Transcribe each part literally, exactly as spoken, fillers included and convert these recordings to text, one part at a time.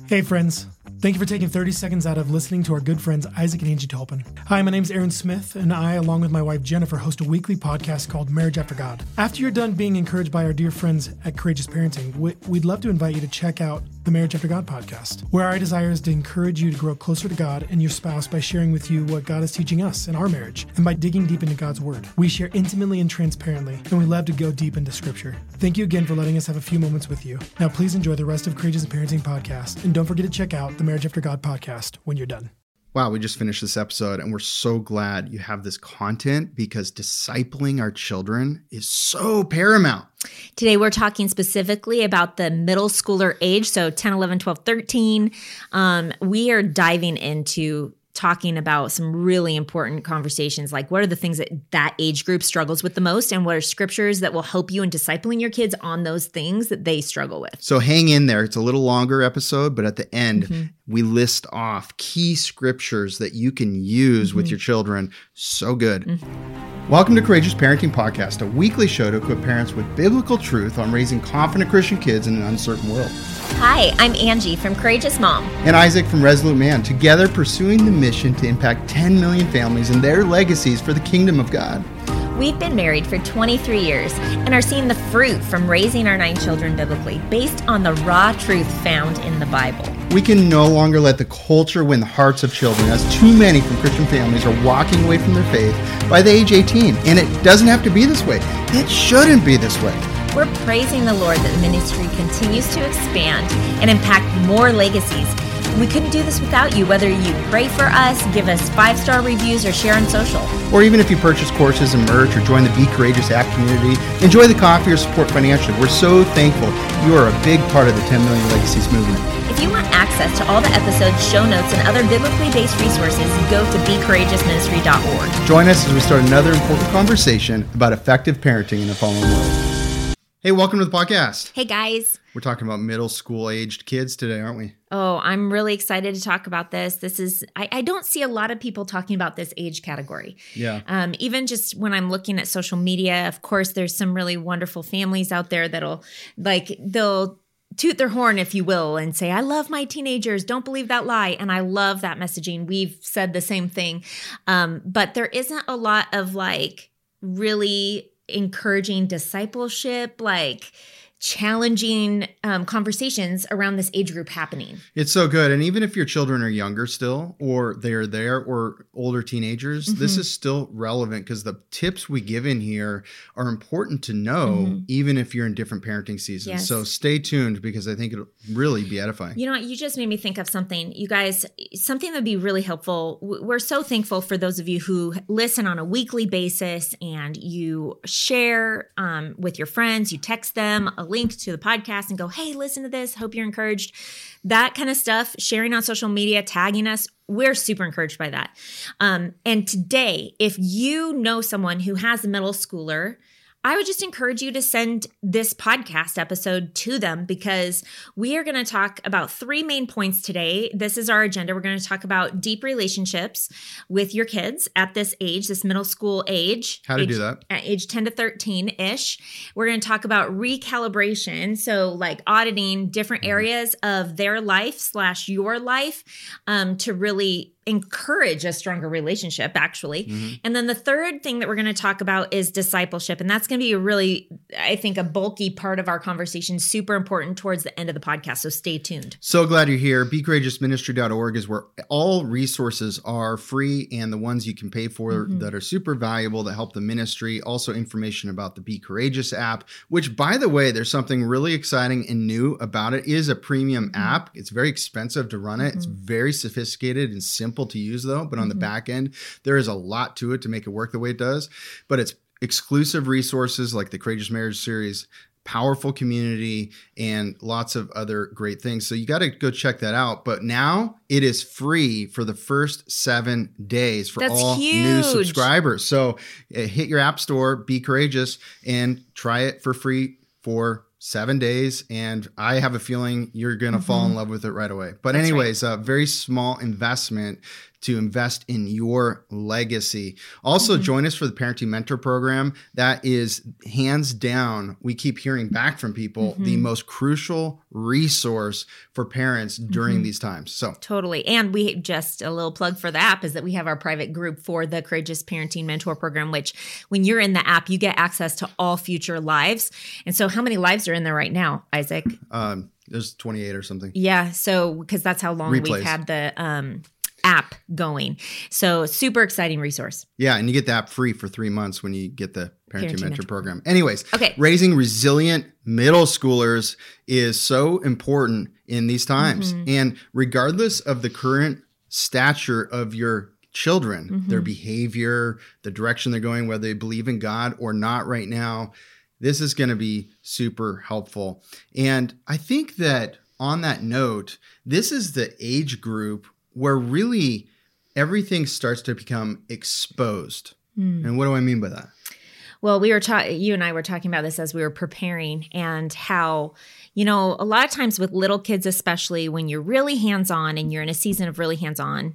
Hey friends, thank you for taking thirty seconds out of listening to our good friends Isaac and Angie Tolpin. Hi, my name is Aaron Smith, and I, along with my wife Jennifer, host a weekly podcast called Marriage After God. After you're done being encouraged by our dear friends at Courageous Parenting, we'd love to invite you to check out the Marriage After God podcast, where our desire is to encourage you to grow closer to God and your spouse by sharing with you what God is teaching us in our marriage, and by digging deep into God's Word. We share intimately and transparently, and we love to go deep into Scripture. Thank you again for letting us have a few moments with you. Now please enjoy the rest of Courageous Parenting podcast, and don't forget to check out the Marriage After God podcast when you're done. Wow, we just finished this episode and we're so glad you have this content because discipling our children is so paramount. Today, we're talking specifically about the middle schooler age, so ten, eleven, twelve, thirteen. Um, we are diving into talking about some really important conversations, like what are the things that that age group struggles with the most, and what are scriptures that will help you in discipling your kids on those things that they struggle with. So hang in there. It's a little longer episode, but at the end, Mm-hmm. we list off key scriptures that you can use mm-hmm. with your children. So good. Mm-hmm. Welcome to Courageous Parenting Podcast, a weekly show to equip parents with biblical truth on raising confident Christian kids in an uncertain world. Hi, I'm Angie from Courageous Mom. And Isaac from Resolute Man, together pursuing the mission to impact ten million families and their legacies for the kingdom of God. We've been married for twenty-three years and are seeing the fruit from raising our nine children biblically, based on the raw truth found in the Bible. We can no longer let the culture win the hearts of children, as too many from Christian families are walking away from their faith by the age eighteen. And it doesn't have to be this way. It shouldn't be this way. We're praising the Lord that the ministry continues to expand and impact more legacies. We couldn't do this without you, whether you pray for us, give us five-star reviews, or share on social. Or even if you purchase courses and merch or join the Be Courageous app community, enjoy the coffee or support financially. We're so thankful you are a big part of the ten million Legacies movement. If you want access to all the episodes, show notes, and other biblically based resources, go to be courageous ministry dot org. Join us as we start another important conversation about effective parenting in the fallen world. Hey, welcome to the podcast. Hey, guys. We're talking about middle school aged kids today, aren't we? Oh, I'm really excited to talk about this. This is, I, I don't see a lot of people talking about this age category. Yeah. Um, even just when I'm looking at social media, of course, there's some really wonderful families out there that'll, like, they'll toot their horn, if you will, and say, I love my teenagers. Don't believe that lie. And I love that messaging. We've said the same thing. Um, but there isn't a lot of, like, really encouraging discipleship, like challenging um, conversations around this age group happening. It's so good. And even if your children are younger still, or they're there, or older teenagers, mm-hmm. this is still relevant because the tips we give in here are important to know, mm-hmm. even if you're in different parenting seasons. Yes. So stay tuned because I think it'll really be edifying. You know what? You just made me think of something. You guys, something that would be really helpful. We're so thankful for those of you who listen on a weekly basis and you share um, with your friends, you text them a link to the podcast and go, hey, listen to this. Hope you're encouraged. That kind of stuff, sharing on social media, tagging us. We're super encouraged by that. Um, and today, if you know someone who has a middle schooler, I would just encourage you to send this podcast episode to them because we are going to talk about three main points today. This is our agenda. We're going to talk about deep relationships with your kids at this age, this middle school age. How to age, do that. At age ten to thirteen-ish. We're going to talk about recalibration. So like auditing different areas of their life slash your life um, to really encourage a stronger relationship, actually. Mm-hmm. And then the third thing that we're going to talk about is discipleship. And that's going to be a really, I think, a bulky part of our conversation, super important towards the end of the podcast. So stay tuned. So glad you're here. be courageous ministry dot org is where all resources are free and the ones you can pay for mm-hmm. that are super valuable that help the ministry. Also information about the Be Courageous app, which, by the way, there's something really exciting and new about it. It is a premium mm-hmm. app. It's very expensive to run it. Mm-hmm. It's very sophisticated and simple to use though, but on mm-hmm. the back end, there is a lot to it to make it work the way it does. But it's exclusive resources like the Courageous Marriage series, powerful community, and lots of other great things. So you got to go check that out. But now it is free for the first seven days for That's all huge. new subscribers. So uh, hit your app store, Be Courageous, and try it for free for seven days. And I have a feeling you're going to mm-hmm. fall in love with it right away. But That's anyways, a right. uh, very small investment to invest in your legacy. Also, mm-hmm. join us for the Parenting Mentor Program. That is hands down, we keep hearing back from people, mm-hmm. the most crucial resource for parents during mm-hmm. these times. So totally. And we just a little plug for the app is that we have our private group for the Courageous Parenting Mentor Program, which when you're in the app, you get access to all future lives. And so how many lives are in there right now, Isaac? Um, there's twenty-eight or something. Yeah. So, because that's how long Replays. we've had the um, app going. So super exciting resource. Yeah. And you get the app free for three months when you get the Parenting, Parenting Mentor, Mentor Program. Anyways, okay. Raising resilient middle schoolers is so important in these times. Mm-hmm. And regardless of the current stature of your children, mm-hmm. their behavior, the direction they're going, whether they believe in God or not right now, this is going to be super helpful. And I think that on that note, this is the age group where really everything starts to become exposed. Mm. And what do I mean by that? Well, we were talking, you and I were talking about this as we were preparing, and how, you know, a lot of times with little kids, especially when you're really hands-on and you're in a season of really hands-on,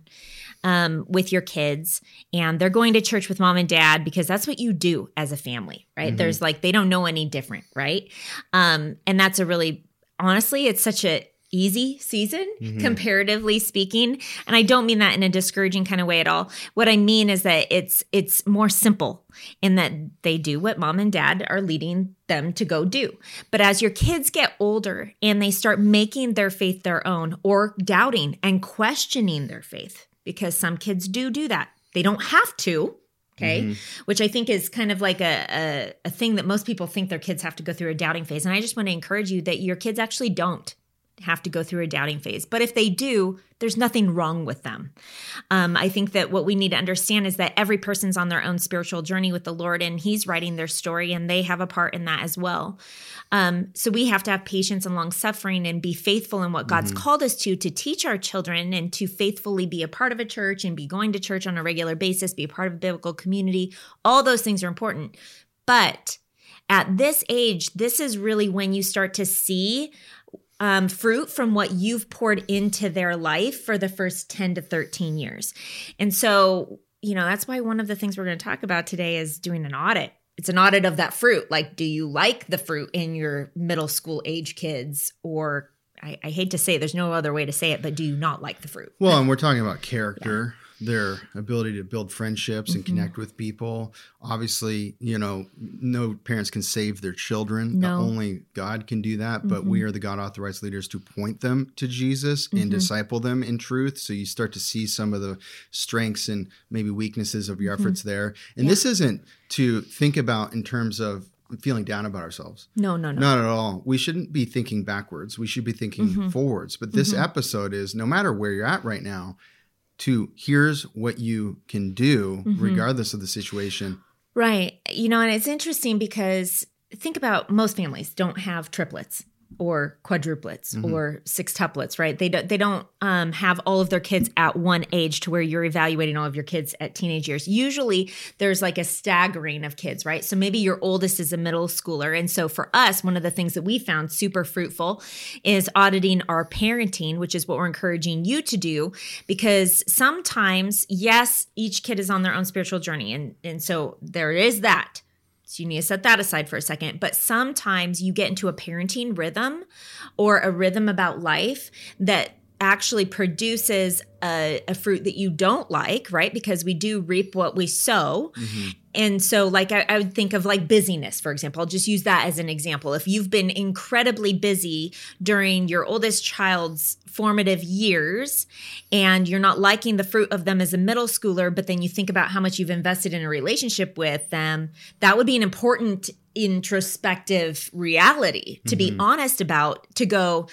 Um, with your kids, and they're going to church with mom and dad because that's what you do as a family, right? Mm-hmm. There's like, they don't know any different, right? Um, and that's a really, honestly, it's such a easy season, mm-hmm. comparatively speaking. And I don't mean that in a discouraging kind of way at all. What I mean is that it's it's more simple in that they do what mom and dad are leading them to go do. But as your kids get older and they start making their faith their own, or doubting and questioning their faith, because some kids do do that. They don't have to, okay? Mm-hmm. Which I think is kind of like a, a, a thing that most people think their kids have to go through a doubting phase. And I just want to encourage you that your kids actually don't have to go through a doubting phase. But if they do, there's nothing wrong with them. Um, I think that what we need to understand is that every person's on their own spiritual journey with the Lord, and He's writing their story, and they have a part in that as well. Um, so we have to have patience and long suffering and be faithful in what God's mm-hmm. called us to, to teach our children and to faithfully be a part of a church and be going to church on a regular basis, be a part of a biblical community. All those things are important. But at this age, this is really when you start to see Um, fruit from what you've poured into their life for the first ten to thirteen years. And so, you know, that's why one of the things we're going to talk about today is doing an audit. It's an audit of that fruit. Like, do you like the fruit in your middle school age kids? Or I, I hate to say it, there's no other way to say it, but do you not like the fruit? Well, and we're talking about character. Yeah. Their ability to build friendships mm-hmm. and connect with people. Obviously, you know, no parents can save their children. No. Only God can do that. But mm-hmm. we are the God-authorized leaders to point them to Jesus mm-hmm. and disciple them in truth. So you start to see some of the strengths and maybe weaknesses of your efforts mm-hmm. there. And yeah. this isn't to think about in terms of feeling down about ourselves. No, no, no. Not at all. We shouldn't be thinking backwards. We should be thinking mm-hmm. forwards. But this mm-hmm. episode is, no matter where you're at right now, to here's what you can do mm-hmm. regardless of the situation. Right. You know, and it's interesting because think about most families don't have triplets or quadruplets mm-hmm. or sextuplets, right? They don't, they don't um, have all of their kids at one age to where you're evaluating all of your kids at teenage years. Usually there's like a staggering of kids, right? So maybe your oldest is a middle schooler. And so for us, one of the things that we found super fruitful is auditing our parenting, which is what we're encouraging you to do, because sometimes, yes, each kid is on their own spiritual journey. And, and so there is that. So you need to set that aside for a second. But sometimes you get into a parenting rhythm or a rhythm about life that actually produces a, a fruit that you don't like, right? Because we do reap what we sow. Mm-hmm. And so like I, I would think of like busyness, for example. I'll just use that as an example. If you've been incredibly busy during your oldest child's formative years and you're not liking the fruit of them as a middle schooler, but then you think about how much you've invested in a relationship with them, that would be an important introspective reality to mm-hmm. be honest about, to go,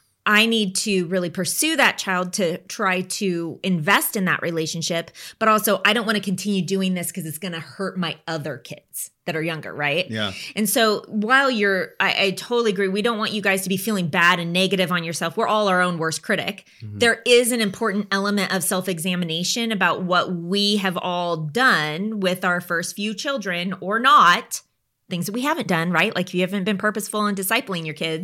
I need to really pursue that child to try to invest in that relationship. But also, I don't want to continue doing this because it's going to hurt my other kids that are younger, right? Yeah. And so while you're, I, I totally agree. We don't want you guys to be feeling bad and negative on yourself. We're all our own worst critic. Mm-hmm. There is an important element of self-examination about what we have all done with our first few children or not. Things that we haven't done, right? Like if you haven't been purposeful in discipling your kids,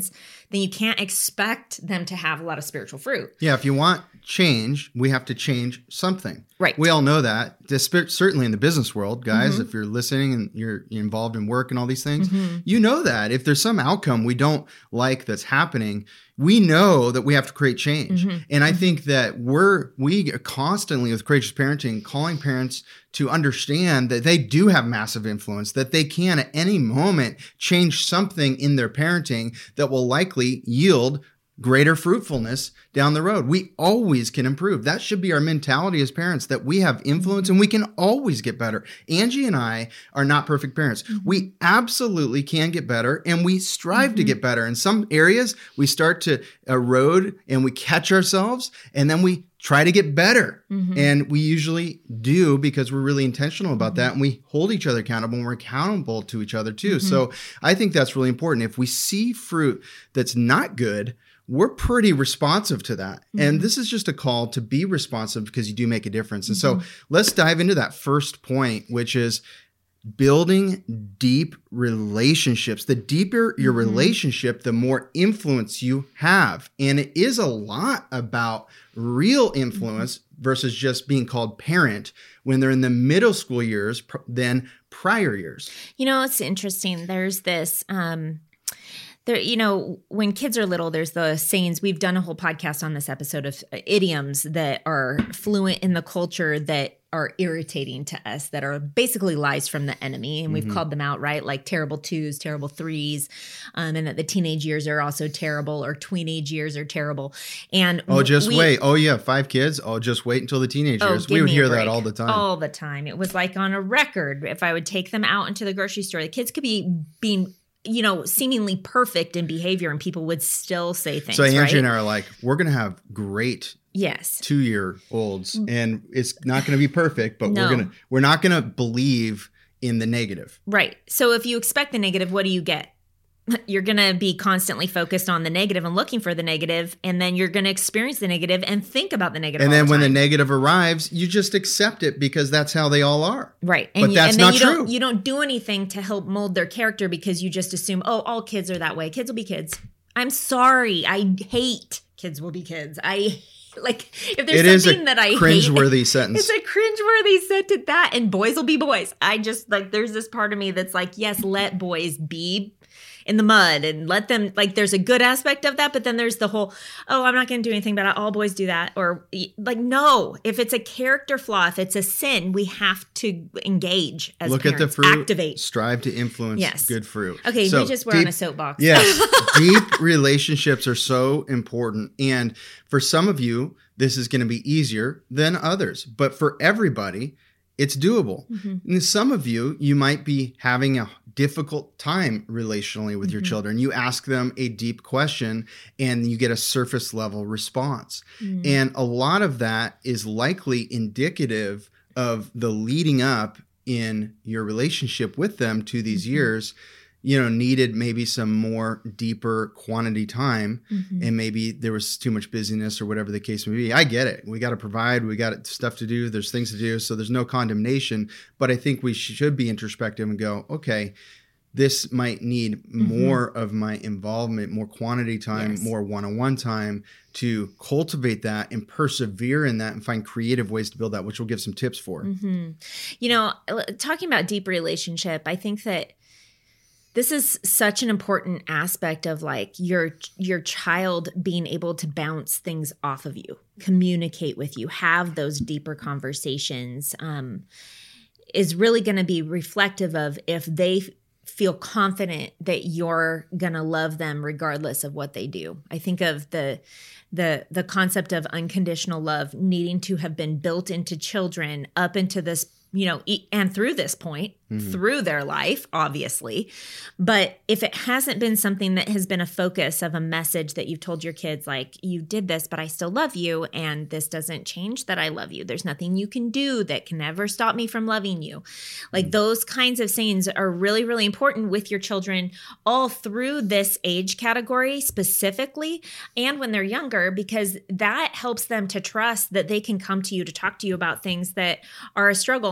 then you can't expect them to have a lot of spiritual fruit. Yeah, if you want change, we have to change something. Right. We all know that. This, certainly in the business world, guys, Mm-hmm. if you're listening and you're involved in work and all these things, Mm-hmm. you know that. If there's some outcome we don't like that's happening, we know that we have to create change. Mm-hmm. And I think that we're, we are constantly with Courageous Parenting, calling parents to understand that they do have massive influence, that they can at any moment change something in their parenting that will likely yield greater fruitfulness down the road. We always can improve. That should be our mentality as parents, that we have influence and we can always get better. Angie and I are not perfect parents. Mm-hmm. We absolutely can get better, and we strive mm-hmm. to get better. In some areas, we start to erode and we catch ourselves, and then we try to get better. Mm-hmm. And we usually do because we're really intentional about mm-hmm. that. And we hold each other accountable, and we're accountable to each other too. Mm-hmm. So I think that's really important. If we see fruit that's not good, we're pretty responsive to that. Mm-hmm. And this is just a call to be responsive because you do make a difference. And mm-hmm. so let's dive into that first point, which is building deep relationships. The deeper your mm-hmm. relationship, the more influence you have. And it is a lot about real influence mm-hmm. versus just being called parent when they're in the middle school years pr- than prior years. You know, it's interesting. There's this, um, There, you know, when kids are little, there's the sayings. We've done a whole podcast on this episode of idioms that are fluent in the culture that are irritating to us, that are basically lies from the enemy. And we've mm-hmm. called them out, right? Like terrible twos, terrible threes, um, and that the teenage years are also terrible, or tweenage years are terrible. And oh, just we, wait. Oh, yeah. Five kids. Oh, just wait until the teenage oh, years. We would hear that all the time. All the time. It was like on a record. If I would take them out into the grocery store, the kids could be being you know, seemingly perfect in behavior, and people would still say things. So Angie right? and I are like, we're going to have great yes two-year-olds, and it's not going to be perfect, but no. we're going to we're not going to believe in the negative. Right. So if you expect the negative, what do you get? You're going to be constantly focused on the negative and looking for the negative, and then you're going to experience the negative and think about the negative. And then all the when time. the negative arrives, you just accept it because that's how they all are. Right. And but you, that's and then not you true. Don't, you don't do anything to help mold their character because you just assume, oh, all kids are that way. Kids will be kids. I'm sorry. I hate kids will be kids. I like if there's it something is a that I cringeworthy hate, sentence. It's a cringeworthy sentence. That and boys will be boys. I just like there's this part of me that's like, yes, let boys be in the mud and let them, like, there's a good aspect of that, but then there's the whole, oh, I'm not going to do anything about it. All boys do that. Or like, no, if it's a character flaw, if it's a sin, we have to engage as Look parents. At the fruit, activate, strive to influence yes. good fruit. Okay, so we just were deep, on a soapbox. Yes, deep relationships are so important. And for some of you, this is going to be easier than others, but for everybody, it's doable. Mm-hmm. And some of you, you might be having a difficult time relationally with mm-hmm. your children. You ask them a deep question and you get a surface level response. Mm-hmm. And a lot of that is likely indicative of the leading up in your relationship with them to these mm-hmm. years, you know, needed maybe some more deeper quantity time. Mm-hmm. And maybe there was too much busyness or whatever the case may be. I get it. We got to provide. We got stuff to do. There's things to do. So there's no condemnation. But I think we should be introspective and go, okay, this might need mm-hmm. more of my involvement, more quantity time, yes. more one-on-one time to cultivate that and persevere in that and find creative ways to build that, which we'll give some tips for. Mm-hmm. You know, talking about deep relationship, I think that this is such an important aspect of like your your child being able to bounce things off of you, communicate with you, have those deeper conversations, um, is really going to be reflective of if they feel confident that you're going to love them regardless of what they do. I think of the the the concept of unconditional love needing to have been built into children up into this, you know, and through this point, mm-hmm. through their life, obviously. But if it hasn't been something that has been a focus of a message that you've told your kids, like, you did this, but I still love you, and this doesn't change that I love you. There's nothing you can do that can ever stop me from loving you. Like mm-hmm. those kinds of sayings are really, really important with your children all through this age category specifically, and when they're younger, because that helps them to trust that they can come to you to talk to you about things that are a struggle.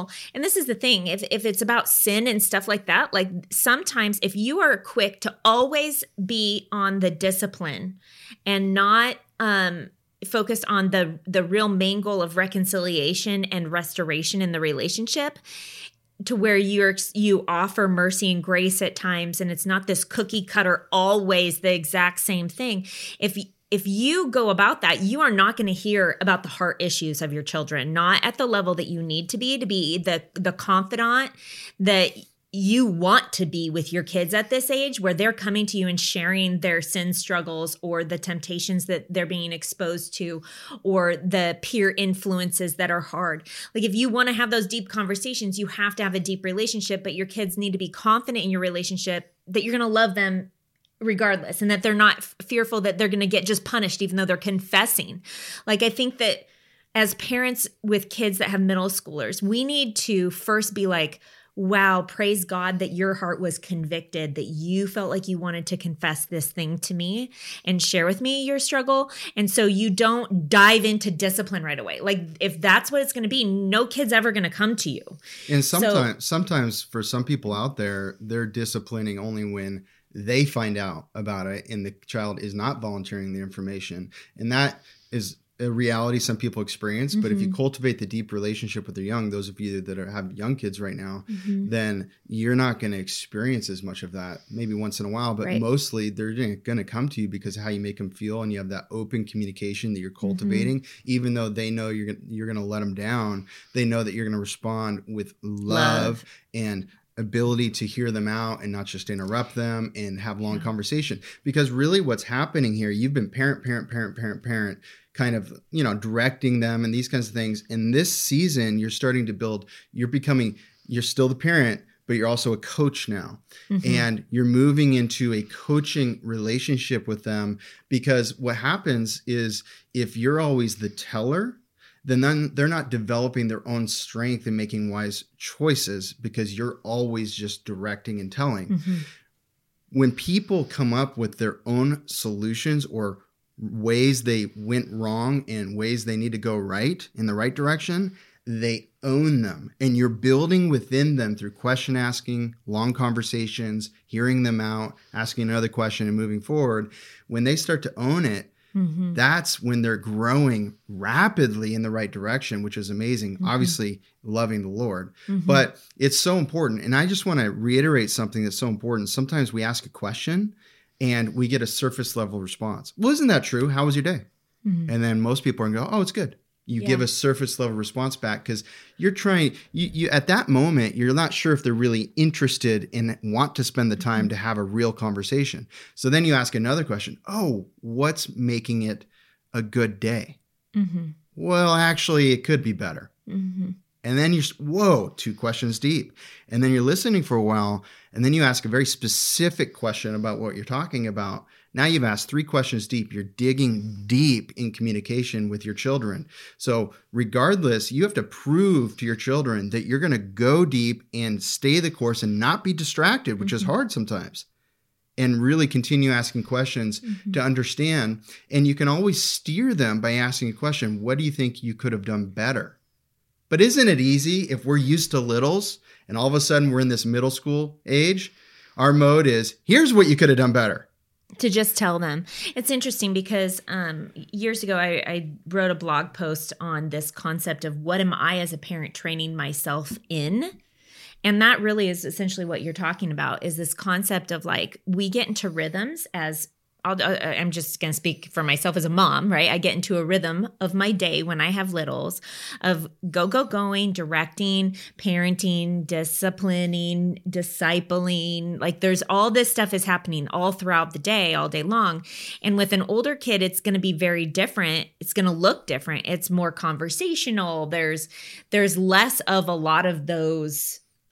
intentional. And this is the thing, if if it's about sin and stuff like that, like sometimes if you are quick to always be on the discipline and not um focused on the the real main goal of reconciliation and restoration in the relationship, to where you're you offer mercy and grace at times, and it's not this cookie cutter always the exact same thing. If if you go about that, you are not going to hear about the heart issues of your children, not at the level that you need to be to be the the confidant that you want to be with your kids at this age, where they're coming to you and sharing their sin struggles or the temptations that they're being exposed to or the peer influences that are hard. Like if you want to have those deep conversations, you have to have a deep relationship, but your kids need to be confident in your relationship that you're going to love them regardless, and that they're not f- fearful that they're going to get just punished even though they're confessing. Like I think that as parents with kids that have middle schoolers, we need to first be like, wow, praise God that your heart was convicted, that you felt like you wanted to confess this thing to me and share with me your struggle. And so you don't dive into discipline right away. Like if that's what it's going to be, no kid's ever going to come to you. And sometimes, so, sometimes for some people out there, they're disciplining only when they find out about it and the child is not volunteering the information. And that is a reality some people experience, but mm-hmm. if you cultivate the deep relationship with their young, those of you that are, have young kids right now, mm-hmm. then you're not going to experience as much of that, maybe once in a while, but right. mostly they're going to come to you because of how you make them feel, and you have that open communication that you're cultivating, mm-hmm. even though they know you're gonna, you're going to let them down. They know that you're going to respond with love, love. and ability to hear them out and not just interrupt them and have long yeah. conversation. Because really what's happening here, you've been parent, parent, parent, parent, parent, kind of, you know, directing them and these kinds of things. In this season, you're starting to build, you're becoming, you're still the parent, but you're also a coach now. Mm-hmm. And you're moving into a coaching relationship with them, because what happens is if you're always the teller, then then they're not developing their own strength and making wise choices, because you're always just directing and telling. Mm-hmm. When people come up with their own solutions or ways they went wrong and ways they need to go right in the right direction, they own them. And you're building within them through question asking, long conversations, hearing them out, asking another question and moving forward. When they start to own it, mm-hmm. that's when they're growing rapidly in the right direction, which is amazing. Mm-hmm. Obviously, loving the Lord. Mm-hmm. But it's so important. And I just want to reiterate something that's so important. Sometimes we ask a question and we get a surface level response. Well, isn't that true? How was your day? Mm-hmm. And then most people are going to go, oh, it's good. You yeah. give a surface level response back because you're trying, you, you at that moment, you're not sure if they're really interested and want to spend the time mm-hmm. to have a real conversation. So then you ask another question. Oh, what's making it a good day? Mm-hmm. Well, actually, it could be better. Mm-hmm. And then you're, whoa, two questions deep. And then you're listening for a while. And then you ask a very specific question about what you're talking about. Now you've asked three questions deep. You're digging deep in communication with your children. So regardless, you have to prove to your children that you're going to go deep and stay the course and not be distracted, which mm-hmm. is hard sometimes, and really continue asking questions mm-hmm. to understand. And you can always steer them by asking a question. What do you think you could have done better? But isn't it easy if we're used to littles and all of a sudden we're in this middle school age? Our mode is, here's what you could have done better. To just tell them. It's interesting because um, years ago, I, I wrote a blog post on this concept of what am I as a parent training myself in? And that really is essentially what you're talking about, is this concept of like, we get into rhythms as I'll, I'm just going to speak for myself as a mom, right? I get into a rhythm of my day when I have littles of go, go, going, directing, parenting, disciplining, discipling. Like there's all this stuff is happening all throughout the day, all day long. And with an older kid, it's going to be very different. It's going to look different. It's more conversational. There's, there's less of a lot of those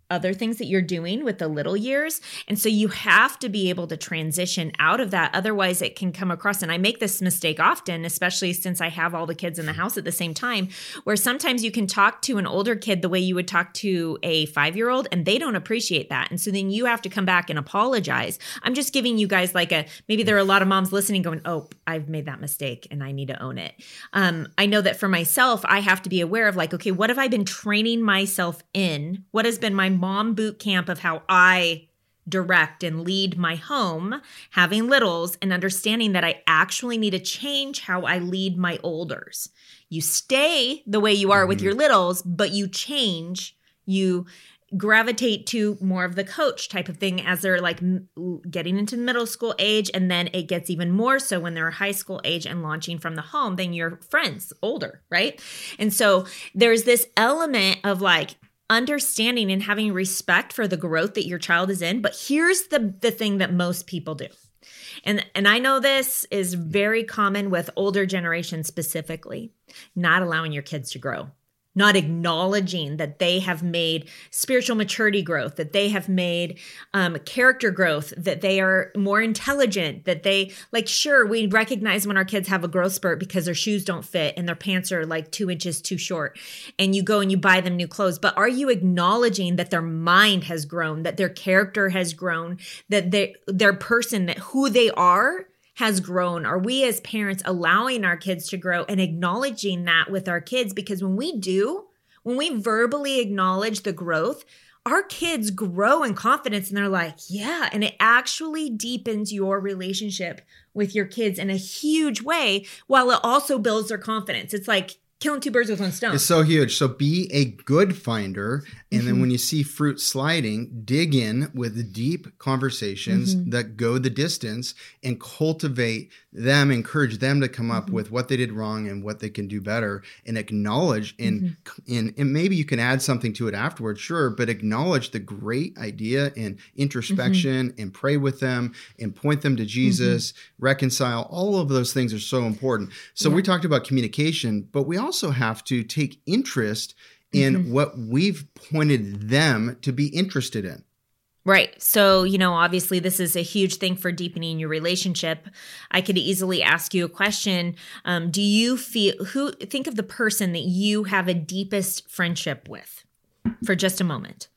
other things that you're doing with the little years. And so you have to be able to transition out of that. Otherwise it can come across, and I make this mistake often, especially since I have all the kids in the house at the same time, where sometimes you can talk to an older kid the way you would talk to a five-year-old, and they don't appreciate that. And so then you have to come back and apologize. I'm just giving you guys like a, maybe there are a lot of moms listening going, oh, I've made that mistake and I need to own it. Um, I know that for myself, I have to be aware of like, okay, what have I been training myself in? What has been my mom boot camp of how I direct and lead my home, having littles, and understanding that I actually need to change how I lead my olders. You stay the way you are mm-hmm. with your littles, but you change, you gravitate to more of the coach type of thing as they're like m- getting into middle school age. And then it gets even more so when they're high school age and launching from the home than your friends older, right? And so there's this element of like understanding and having respect for the growth that your child is in. But here's the, the thing that most people do. And, and I know this is very common with older generations specifically, not allowing your kids to grow. Not acknowledging that they have made spiritual maturity growth, that they have made um, character growth, that they are more intelligent, that they, like, sure, we recognize when our kids have a growth spurt because their shoes don't fit and their pants are like two inches too short, and you go and you buy them new clothes. But are you acknowledging that their mind has grown, that their character has grown, that they, their person, that who they are has grown? Are we as parents allowing our kids to grow and acknowledging that with our kids? Because when we do, when we verbally acknowledge the growth, our kids grow in confidence and they're like, yeah, and it actually deepens your relationship with your kids in a huge way while it also builds their confidence. It's like killing two birds with one stone. It's so huge. So be a good finder. And mm-hmm. then when you see fruit sliding, dig in with deep conversations mm-hmm. that go the distance and cultivate them, encourage them to come up mm-hmm. with what they did wrong and what they can do better, and acknowledge and, mm-hmm. and, and maybe you can add something to it afterwards, sure, but acknowledge the great idea and introspection mm-hmm. and pray with them and point them to Jesus, mm-hmm. reconcile. All of those things are so important. So yeah. we talked about communication, but we also have to take interest in mm-hmm. what we've pointed them to be interested in. Right. So, you know, obviously this is a huge thing for deepening your relationship. I could easily ask you a question. Um, do you feel, who, think of the person that you have a deepest friendship with for just a moment.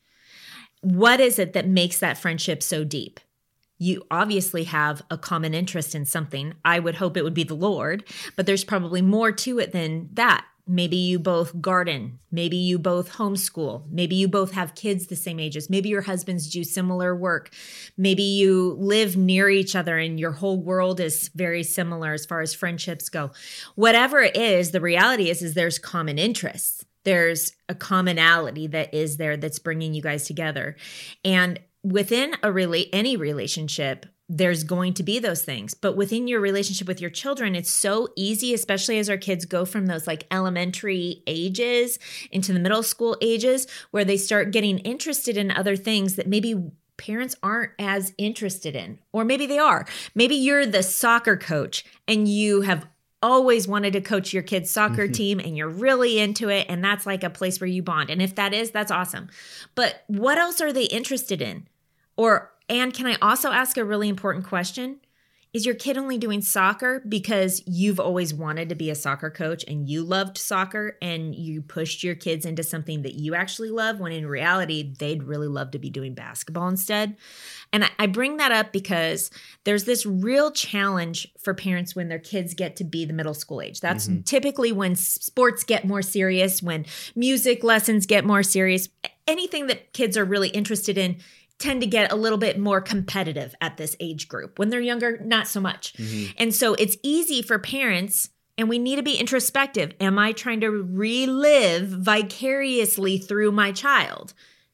What is it that makes that friendship so deep? You obviously have a common interest in something. I would hope it would be the Lord, but there's probably more to it than that. Maybe you both garden. Maybe you both homeschool. Maybe you both have kids the same ages. Maybe your husbands do similar work. Maybe you live near each other and your whole world is very similar as far as friendships go. Whatever it is, the reality is, is there's common interests. There's a commonality that is there that's bringing you guys together. And within a rela- any relationship, there's going to be those things. But within your relationship with your children, it's so easy, especially as our kids go from those like elementary ages into the middle school ages, where they start getting interested in other things that maybe parents aren't as interested in. Or maybe they are. Maybe you're the soccer coach and you have always wanted to coach your kid's soccer mm-hmm. team and you're really into it. And that's like a place where you bond. And if that is, that's awesome. But what else are they interested in? Or And can I also ask a really important question? Is your kid only doing soccer because you've always wanted to be a soccer coach and you loved soccer and you pushed your kids into something that you actually love, when in reality, they'd really love to be doing basketball instead? And I bring that up because there's this real challenge for parents when their kids get to be the middle school age. That's mm-hmm. typically when sports get more serious, when music lessons get more serious, anything that kids are really interested in tend to get a little bit more competitive at this age group. When they're younger, not so much. Mm-hmm. And so it's easy for parents, and we need to be introspective. Am I trying to relive vicariously through my child?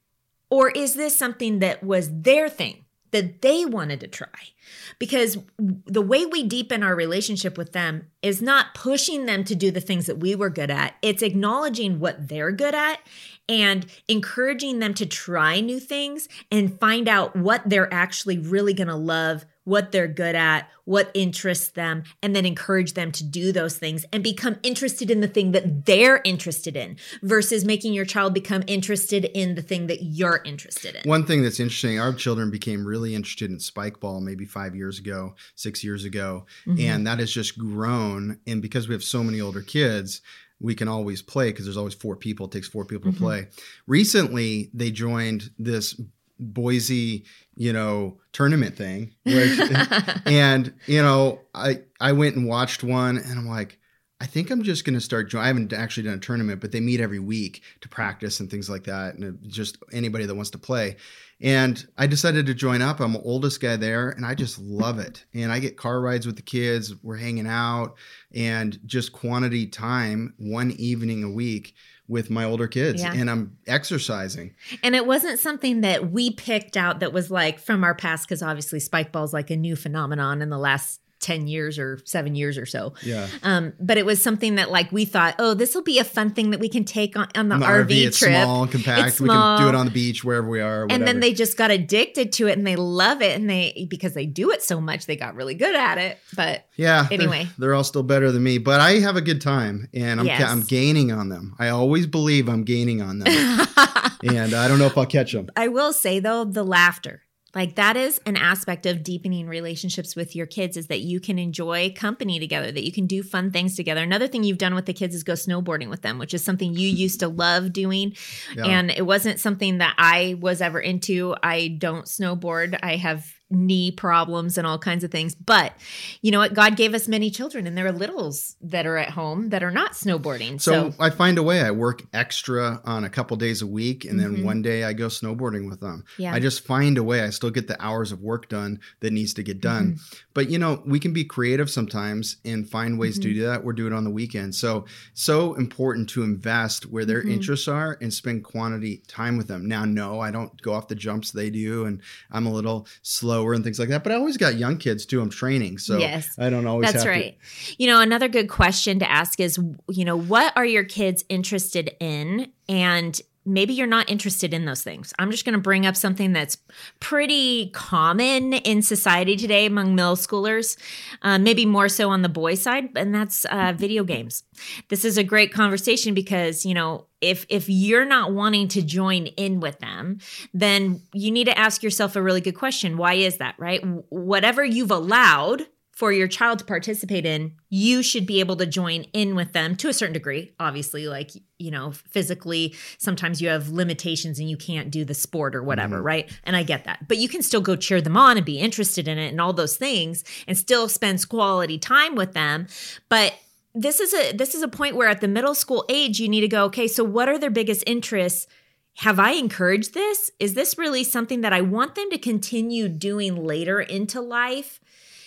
Or is this something that was their thing that they wanted to try? Because the way we deepen our relationship with them is not pushing them to do the things that we were good at. It's acknowledging what they're good at and encouraging them to try new things and find out what they're actually really going to love what they're good at, what interests them, and then encourage them to do those things and become interested in the thing that they're interested in versus making your child become interested in the thing that you're interested in. One thing that's interesting, our children became really interested in spike ball maybe five years ago, six years ago, mm-hmm. and that has just grown. And because we have so many older kids, we can always play because there's always four people. It takes four people mm-hmm. to play. Recently, they joined this Boise, you know, tournament thing. Which, and, you know, I, I went and watched one and I'm like, I think I'm just going to start joining. I haven't actually done a tournament, but they meet every week to practice and things like that. And just anybody that wants to play. And I decided to join up. I'm the oldest guy there and I just love it. And I get car rides with the kids. We're hanging out and just quantity time one evening a week with my older kids yeah. and I'm exercising. And it wasn't something that we picked out that was like from our past, because obviously spike ball is like a new phenomenon in the last ten years or seven years or so. Yeah. Um, but it was something that like we thought, oh, this will be a fun thing that we can take on, on the, the R V, R V it's trip. Small and compact. It's small. We can do it on the beach wherever we are. And then they just got addicted to it and they love it. And they, because they do it so much, they got really good at it. But yeah, anyway, they're, they're all still better than me, but I have a good time and I'm, yes. I'm gaining on them. I always believe I'm gaining on them and I don't know if I'll catch them. I will say though, the laughter. Like that is an aspect of deepening relationships with your kids is that you can enjoy company together, that you can do fun things together. Another thing you've done with the kids is go snowboarding with them, which is something you used to love doing. Yeah. And it wasn't something that I was ever into. I don't snowboard. I have knee problems and all kinds of things. But you know what? God gave us many children and there are littles that are at home that are not snowboarding. So, so I find a way. I work extra on a couple days a week and then mm-hmm. one day I go snowboarding with them. Yeah. I just find a way. I still get the hours of work done that needs to get done. Mm-hmm. But you know, we can be creative sometimes and find ways mm-hmm. to do that. We're doing it on the weekend. So, so important to invest where their mm-hmm. interests are and spend quantity time with them. Now, no, I don't go off the jumps they do and I'm a little slow and things like that. But I always got young kids too. I'm training. So yes, I don't always That's have right. to. You know, another good question to ask is, you know, what are your kids interested in? And maybe you're not interested in those things. I'm just going to bring up something that's pretty common in society today among middle schoolers, uh, maybe more so on the boy side, and that's uh, video games. This is a great conversation because, you know, if if you're not wanting to join in with them, then you need to ask yourself a really good question. Why is that, right? Whatever you've allowed for your child to participate in, you should be able to join in with them to a certain degree. Obviously, like, you know, physically, sometimes you have limitations and you can't do the sport or whatever, mm-hmm. right? And I get that. But you can still go cheer them on and be interested in it and all those things and still spend quality time with them. But this is a this is a point where at the middle school age, you need to go, okay, so what are their biggest interests? Have I encouraged this? Is this really something that I want them to continue doing later into life?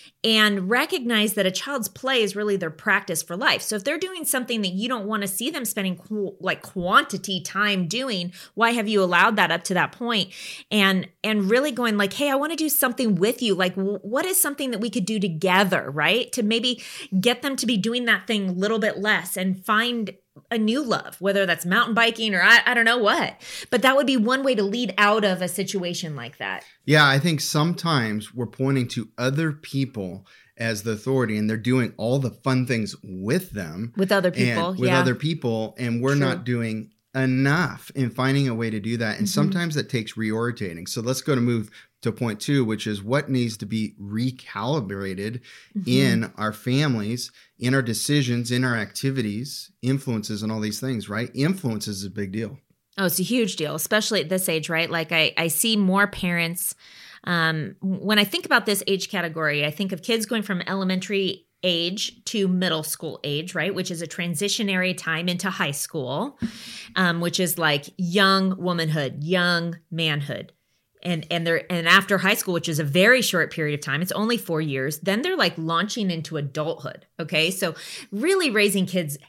And recognize that a child's play is really their practice for life. So if they're doing something that you don't want to see them spending qu- like quantity time doing, why have you allowed that up to that point? And and really going like, hey, I want to do something with you. Like, w- what is something that we could do together, right? To maybe get them to be doing that thing a little bit less and find a new love, whether that's mountain biking or I, I don't know what. But that would be one way to lead out of a situation like that. Yeah, I think sometimes we're pointing to other people as the authority and they're doing all the fun things with them. With other people, With yeah. other people, and we're True. not doing enough in finding a way to do that. And Mm-hmm. sometimes that takes reorientating. So let's go to move to point two, which is what needs to be recalibrated mm-hmm. in our families, in our decisions, in our activities, influences, and all these things, right? Influence is a big deal. Oh, it's a huge deal, especially at this age, right? Like I, I see more parents, um, when I think about this age category, I think of kids going from elementary age to middle school age, right? Which is a transitionary time into high school, um, which is like young womanhood, young manhood. And and they're and after high school, which is a very short period of time, it's only four years, then they're like launching into adulthood. Okay. So really raising kids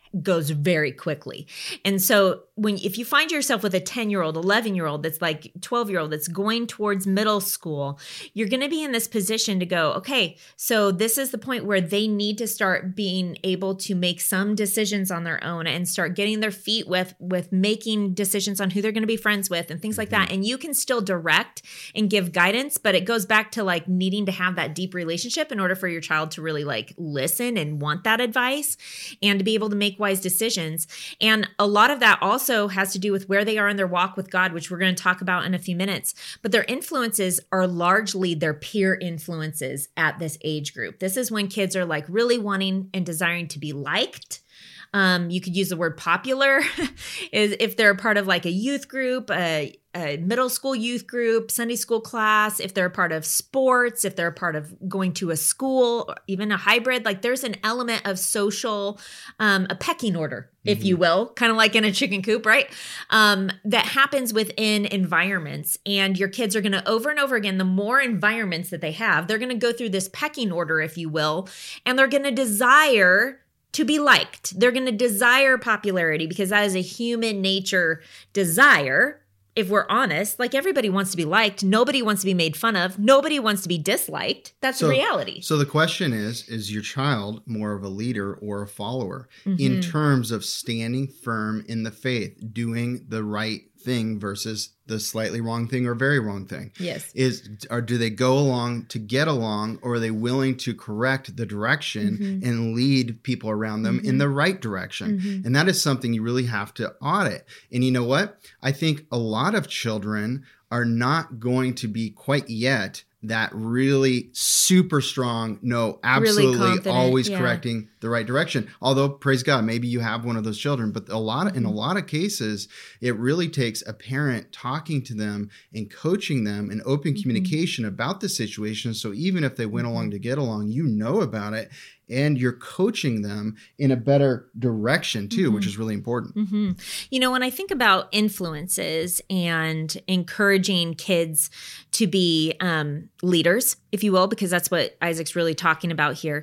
goes very quickly. And so when if you find yourself with a ten-year-old, eleven-year-old that's like twelve-year-old that's going towards middle school, you're going to be in this position to go, okay, so this is the point where they need to start being able to make some decisions on their own and start getting their feet with with making decisions on who they're going to be friends with and things mm-hmm. like that. And you can still direct and give guidance, but it goes back to like needing to have that deep relationship in order for your child to really like listen and want that advice and to be able to make wise decisions. And a lot of that also has to do with where they are in their walk with God, which we're going to talk about in a few minutes. But their influences are largely their peer influences at this age group. This is when kids are like really wanting and desiring to be liked. Um, you could use the word popular is if they're a part of like a youth group, a, a middle school youth group, Sunday school class, if they're a part of sports, if they're a part of going to a school, even a hybrid, like there's an element of social, um, a pecking order, if mm-hmm. you will, kind of like in a chicken coop, right? Um, that happens within environments, and your kids are going to over and over again, the more environments that they have, they're going to go through this pecking order, if you will, and they're going to desire to be liked. They're going to desire popularity because that is a human nature desire. If we're honest, like everybody wants to be liked. Nobody wants to be made fun of. Nobody wants to be disliked. That's so, the reality. So the question is, is your child more of a leader or a follower mm-hmm. in terms of standing firm in the faith, doing the right thing versus the slightly wrong thing or very wrong thing? Yes. Is or do they go along to get along, or are they willing to correct the direction mm-hmm. and lead people around them mm-hmm. in the right direction? Mm-hmm. And that is something you really have to audit. And you know what? I think a lot of children are not going to be quite yet that really super strong, no, absolutely really always yeah. correcting the right direction. Although, praise God, maybe you have one of those children, but a lot of, in a lot of cases, it really takes a parent talking to them and coaching them and open mm-hmm. communication about the situation. So even if they went mm-hmm. along to get along, you know about it, and you're coaching them in a better direction too, mm-hmm. which is really important. Mm-hmm. You know, when I think about influences and encouraging kids to be um, leaders, if you will, because that's what Isaac's really talking about here,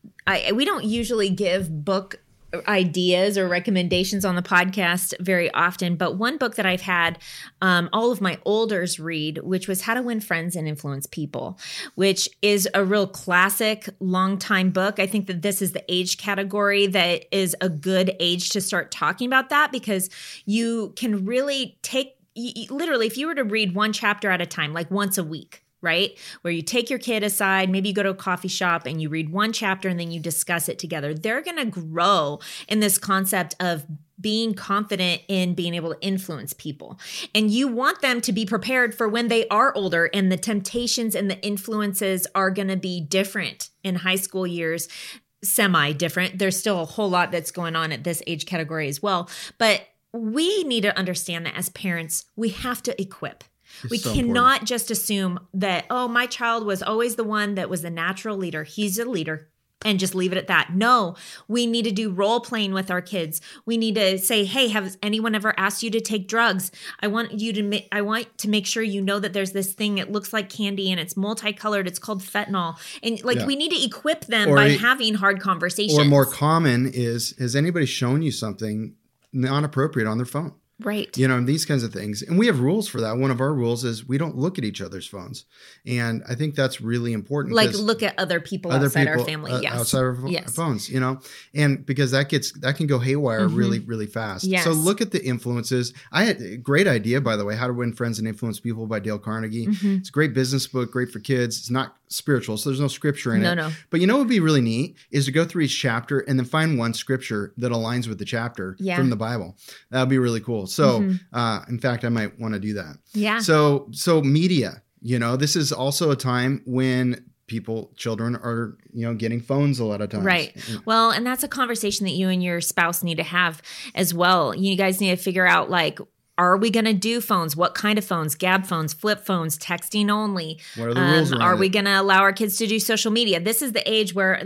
I, we don't usually give book ideas or recommendations on the podcast very often, but one book that I've had um, all of my olders read, which was How to Win Friends and Influence People, which is a real classic, long-time book. I think that this is the age category that is a good age to start talking about that, because you can really take, literally, if you were to read one chapter at a time, like once a week, right? Where you take your kid aside, maybe you go to a coffee shop and you read one chapter and then you discuss it together. They're going to grow in this concept of being confident in being able to influence people. And you want them to be prepared for when they are older and the temptations and the influences are going to be different in high school years, semi-different. There's still a whole lot that's going on at this age category as well. But we need to understand that as parents, we have to equip. It's we so cannot important. just assume that, oh, my child was always the one that was the natural leader. He's a leader, and just leave it at that. No, we need to do role playing with our kids. We need to say, hey, has anyone ever asked you to take drugs? I want you to ma- I want to make sure you know that there's this thing. It looks like candy and it's multicolored. It's called fentanyl. And like, yeah. we need to equip them or by a, having hard conversations. Or more common is, has anybody shown you something not appropriate on their phone? Right. You know, these kinds of things. And we have rules for that. One of our rules is we don't look at each other's phones. And I think that's really important. Like look at other people other outside people, our family. Uh, yes. Outside our ph- yes. phones, you know, and because that gets, that can go haywire mm-hmm. really, really fast. Yes. So look at the influences. I had a great idea, by the way, How to Win Friends and Influence People by Dale Carnegie. Mm-hmm. It's a great business book, great for kids. It's not spiritual, so there's no scripture in no, it. No, no. But you know what would be really neat is to go through each chapter and then find one scripture that aligns with the chapter yeah. from the Bible. That would be really cool. So, mm-hmm. uh, in fact, I might want to do that. Yeah. So, so media, you know, this is also a time when people, children are, you know, getting phones a lot of times. Right. Well, and that's a conversation that you and your spouse need to have as well. You guys need to figure out, like, are we going to do phones? What kind of phones? Gab phones, flip phones, texting only? What are the rules um, around Are we it? going to allow our kids to do social media? This is the age where, like,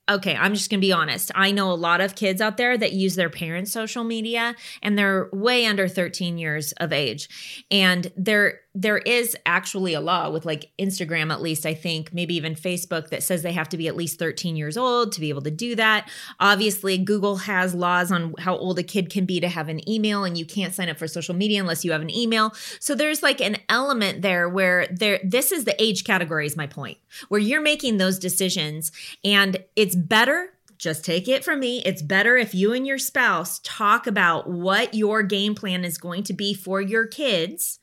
okay, I'm just going to be honest. I know a lot of kids out there that use their parents' social media, and they're way under thirteen years of age. And there there is actually a law with like Instagram, at least I think, maybe even Facebook, that says they have to be at least thirteen years old to be able to do that. Obviously, Google has laws on how old a kid can be to have an email, and you can't sign up for social media unless you have an email. So there's like an element there where there this is the age category is my point, where you're making those decisions, and it's better. Just take it from me. It's better if you and your spouse talk about what your game plan is going to be for your kids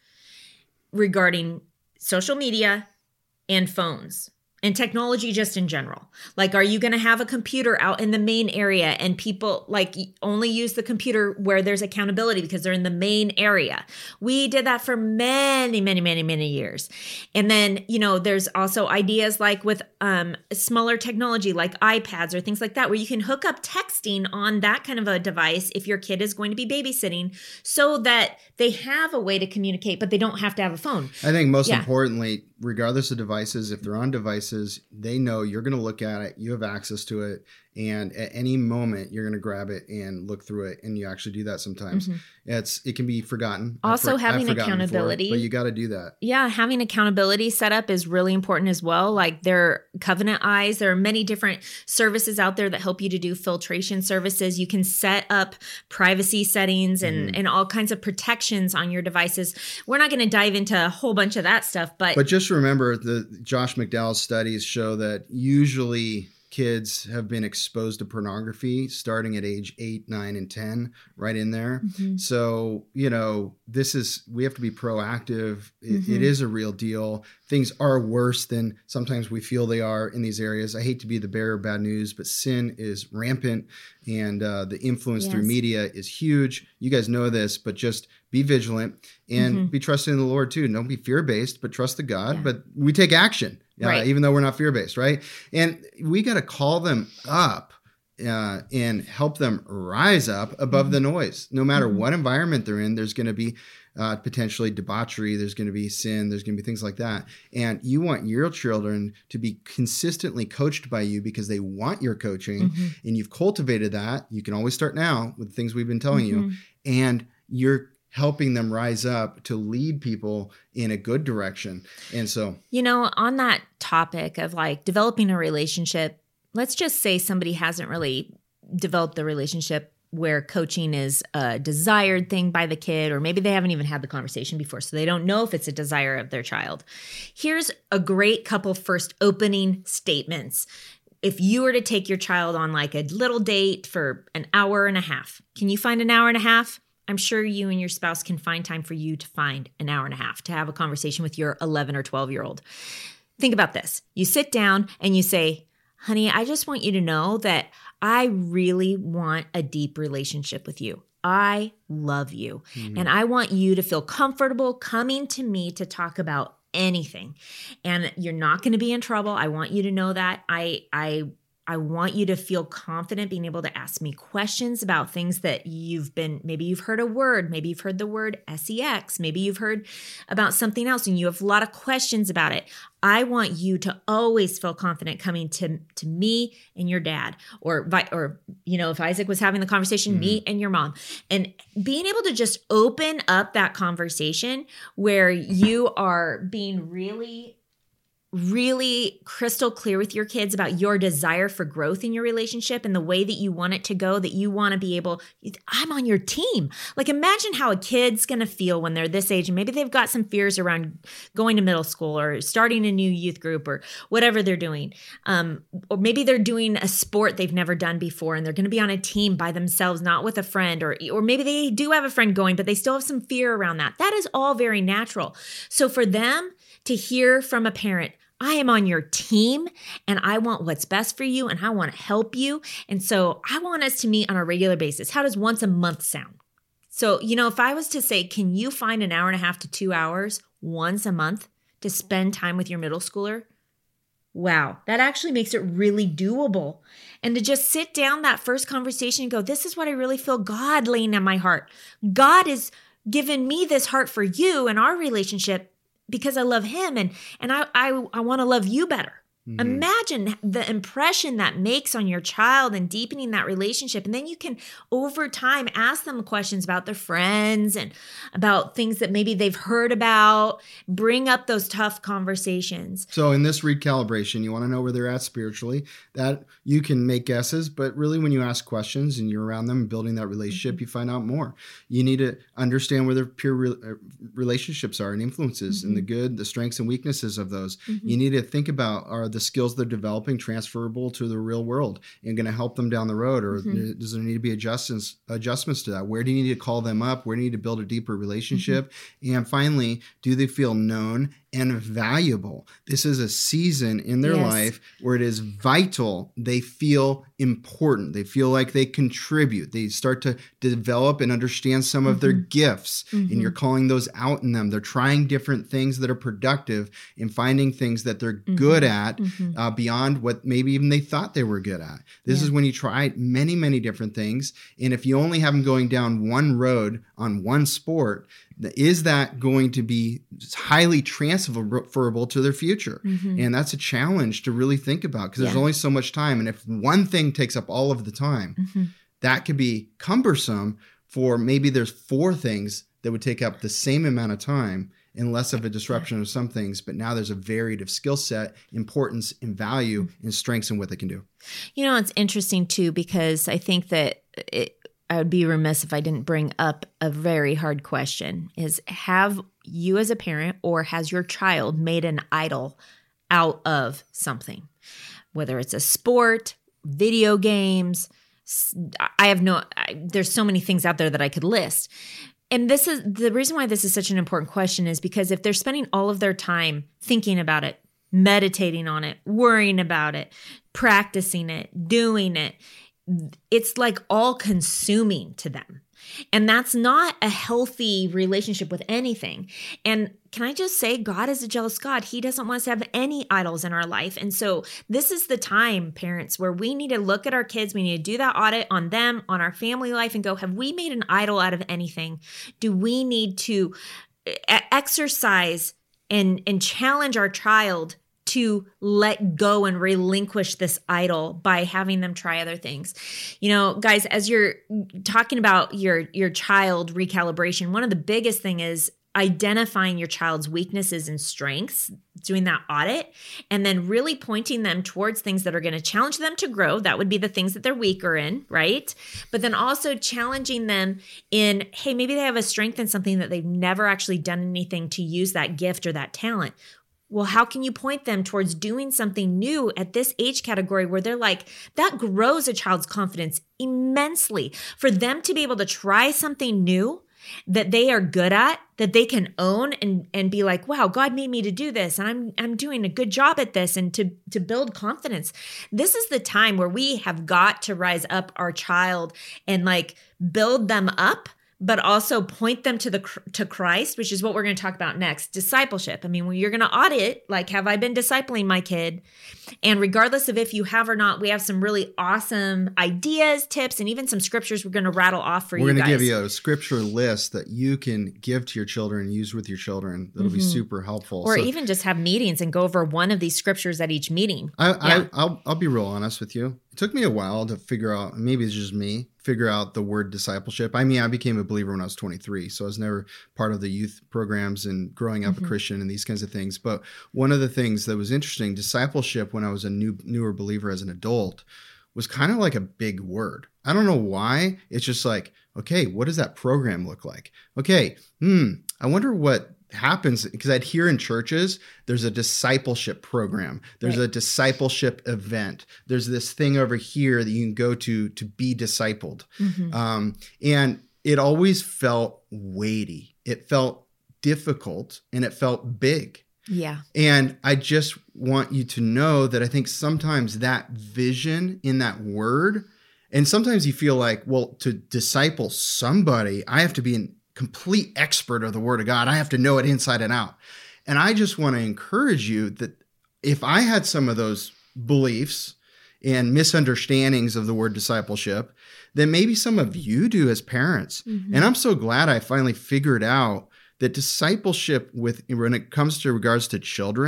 regarding social media and phones and technology just in general. Like, are you going to have a computer out in the main area and people like only use the computer where there's accountability because they're in the main area? We did that for many, many, many, many years. And then, you know, there's also ideas like with um, smaller technology like iPads or things like that, where you can hook up texting on that kind of a device if your kid is going to be babysitting, so that they have a way to communicate, but they don't have to have a phone. I think most Yeah. importantly, regardless of devices, if they're on devices, they know you're going to look at it, you have access to it, and at any moment you're going to grab it and look through it, and you actually do that sometimes. Mhm. It's it can be forgotten. I've Also for- I've having forgotten before, accountability. but you got to do that. Yeah, having accountability set up is really important as well. Like there are Covenant Eyes. There are many different services out there that help you to do filtration services. You can set up privacy settings and, Mhm. and all kinds of protections on your devices. We're not going to dive into a whole bunch of that stuff, but, But just remember, the Josh McDowell's studies show that usually kids have been exposed to pornography starting at age eight, nine, and ten, right in there. Mhm. So, you know, this is, we have to be proactive. It, Mhm. it is a real deal. Things are worse than sometimes we feel they are in these areas. I hate to be the bearer of bad news, but sin is rampant, and uh, the influence through Yes. media is huge. You guys know this, but just be vigilant and Mhm. be trusting in the Lord too. Don't be fear-based, but trust the God. Yeah. But we take action. Uh, Right. even though we're not fear-based, right? And we got to call them up uh, and help them rise up above Mhm. the noise. No matter Mhm. what environment they're in, there's going to be uh, potentially debauchery, there's going to be sin, there's going to be things like that. And you want your children to be consistently coached by you because they want your coaching, Mhm. and you've cultivated that. You can always start now with the things we've been telling you, Mhm. and you're helping them rise up to lead people in a good direction. And so You know, on that topic of like developing a relationship, let's just say somebody hasn't really developed the relationship where coaching is a desired thing by the kid, or maybe they haven't even had the conversation before, so they don't know if it's a desire of their child. Here's a great couple first opening statements. If you were to take your child on like a little date for an hour and a half, can you find an hour and a half? I'm sure you and your spouse can find time for you to find an hour and a half to have a conversation with your eleven or twelve year old. Think about this. You sit down and you say, honey, I just want you to know that I really want a deep relationship with you. I love you. Mhm. And I want you to feel comfortable coming to me to talk about anything. And you're not going to be in trouble. I want you to know that. I, I, I want you to feel confident being able to ask me questions about things that you've been, maybe you've heard a word, maybe you've heard the word sex, maybe you've heard about something else and you have a lot of questions about it. I want you to always feel confident coming to, to me and your dad, or, or, you know, if Isaac was having the conversation, Mhm. me and your mom, and being able to just open up that conversation where you are being really really crystal clear with your kids about your desire for growth in your relationship and the way that you want it to go, that you want to be able, I'm on your team. Like imagine how a kid's going to feel when they're this age and maybe they've got some fears around going to middle school or starting a new youth group or whatever they're doing. Um, or maybe they're doing a sport they've never done before and they're going to be on a team by themselves, not with a friend, or, or maybe they do have a friend going, but they still have some fear around that. That is all very natural. So for them to hear from a parent, I am on your team and I want what's best for you and I want to help you. And so I want us to meet on a regular basis. How does once a month sound? So, you know, if I was to say, can you find an hour and a half to two hours once a month to spend time with your middle schooler? Wow, that actually makes it really doable. And to just sit down that first conversation and go, this is what I really feel God laying on my heart. God has given me this heart for you and our relationship because I love him and, and I, I, I want to love you better. Mm-hmm. Imagine the impression that makes on your child and deepening that relationship. And then you can, over time, ask them questions about their friends and about things that maybe they've heard about. Bring up those tough conversations. So in this recalibration, you want to know where they're at spiritually. That you can make guesses, but really when you ask questions and you're around them and building that relationship, mm-hmm. you find out more. You need to understand where their peer re- relationships are and influences mm-hmm. and the good, the strengths and weaknesses of those. Mm-hmm. You need to think about, are the skills they're developing transferable to the real world and going to help them down the road, or mm-hmm. does there need to be adjustments adjustments to that? Where do you need to call them up? Where do you need to build a deeper relationship? Mm-hmm. And finally, do they feel known and valuable? This is a season in their yes. life where it is vital. They feel important. They feel like they contribute. They start to develop and understand some mm-hmm. of their gifts, mm-hmm. and you're calling those out in them. They're trying different things that are productive and finding things that they're mm-hmm. good at mm-hmm. uh, beyond what maybe even they thought they were good at. This yeah. is when you try many, many different things. And if you only have them going down one road on one sport, is that going to be highly transferable to their future? Mm-hmm. And that's a challenge to really think about, because yeah. there's only so much time. And if one thing takes up all of the time, mm-hmm. that could be cumbersome for maybe there's four things that would take up the same amount of time and less of a disruption of some things. But now there's a varied of skill set, importance, and value, mm-hmm. and strengths in what they can do. You know, it's interesting too, because I think that it, I would be remiss if I didn't bring up a very hard question, is have you as a parent or has your child made an idol out of something? Whether it's a sport, video games, I have no, I, there's so many things out there that I could list. And this is the reason why this is such an important question, is because if they're spending all of their time thinking about it, meditating on it, worrying about it, practicing it, doing it, it's like all consuming to them. And that's not a healthy relationship with anything. And can I just say, God is a jealous God. He doesn't want us to have any idols in our life. And so this is the time, parents, where we need to look at our kids. We need to do that audit on them, on our family life, and go, have we made an idol out of anything? Do we need to exercise and, and challenge our child to let go and relinquish this idol by having them try other things? You know, guys, as you're talking about your, your child recalibration, one of the biggest thing is identifying your child's weaknesses and strengths, doing that audit, and then really pointing them towards things that are going to challenge them to grow. That would be the things that they're weaker in, right? But then also challenging them in, hey, maybe they have a strength in something that they've never actually done anything to use that gift or that talent. Well, how can you point them towards doing something new at this age category where they're like, that grows a child's confidence immensely. For them to be able to try something new that they are good at, that they can own and, and be like, wow, God made me to do this, and I'm I'm doing a good job at this, and to, to build confidence. This is the time where we have got to rise up our child and like build them up, but also point them to the to Christ, which is what we're going to talk about next. Discipleship. I mean, when you're going to audit, like, have I been discipling my kid? And regardless of if you have or not, we have some really awesome ideas, tips, and even some scriptures we're going to rattle off for we're you guys. We're going to give you a scripture list that you can give to your children and use with your children. That'll mm-hmm. be super helpful. Or so, even just have meetings and go over one of these scriptures at each meeting. I, yeah. I, I'll, I'll be real honest with you. It took me a while to figure out, maybe it's just me, figure out the word discipleship. I mean, I became a believer when I was twenty-three, so I was never part of the youth programs and growing up mm-hmm. a Christian and these kinds of things. But one of the things that was interesting, discipleship when I was a new newer believer as an adult, was kind of like a big word. I don't know why. It's just like, okay, what does that program look like? Okay, hmm, I wonder what happens, because I'd hear in churches, there's a discipleship program. There's right. a discipleship event. There's this thing over here that you can go to to be discipled. Mm-hmm. Um, and it always felt weighty. It felt difficult and it felt big. Yeah. And I just want you to know that I think sometimes that vision in that word, and sometimes you feel like, well, to disciple somebody, I have to be an complete expert of the Word of God. I have to know it inside and out. And I just want to encourage you that if I had some of those beliefs and misunderstandings of the word discipleship, then maybe some of you do as parents. Mm-hmm. And I'm so glad I finally figured out that discipleship, with when it comes to regards to children,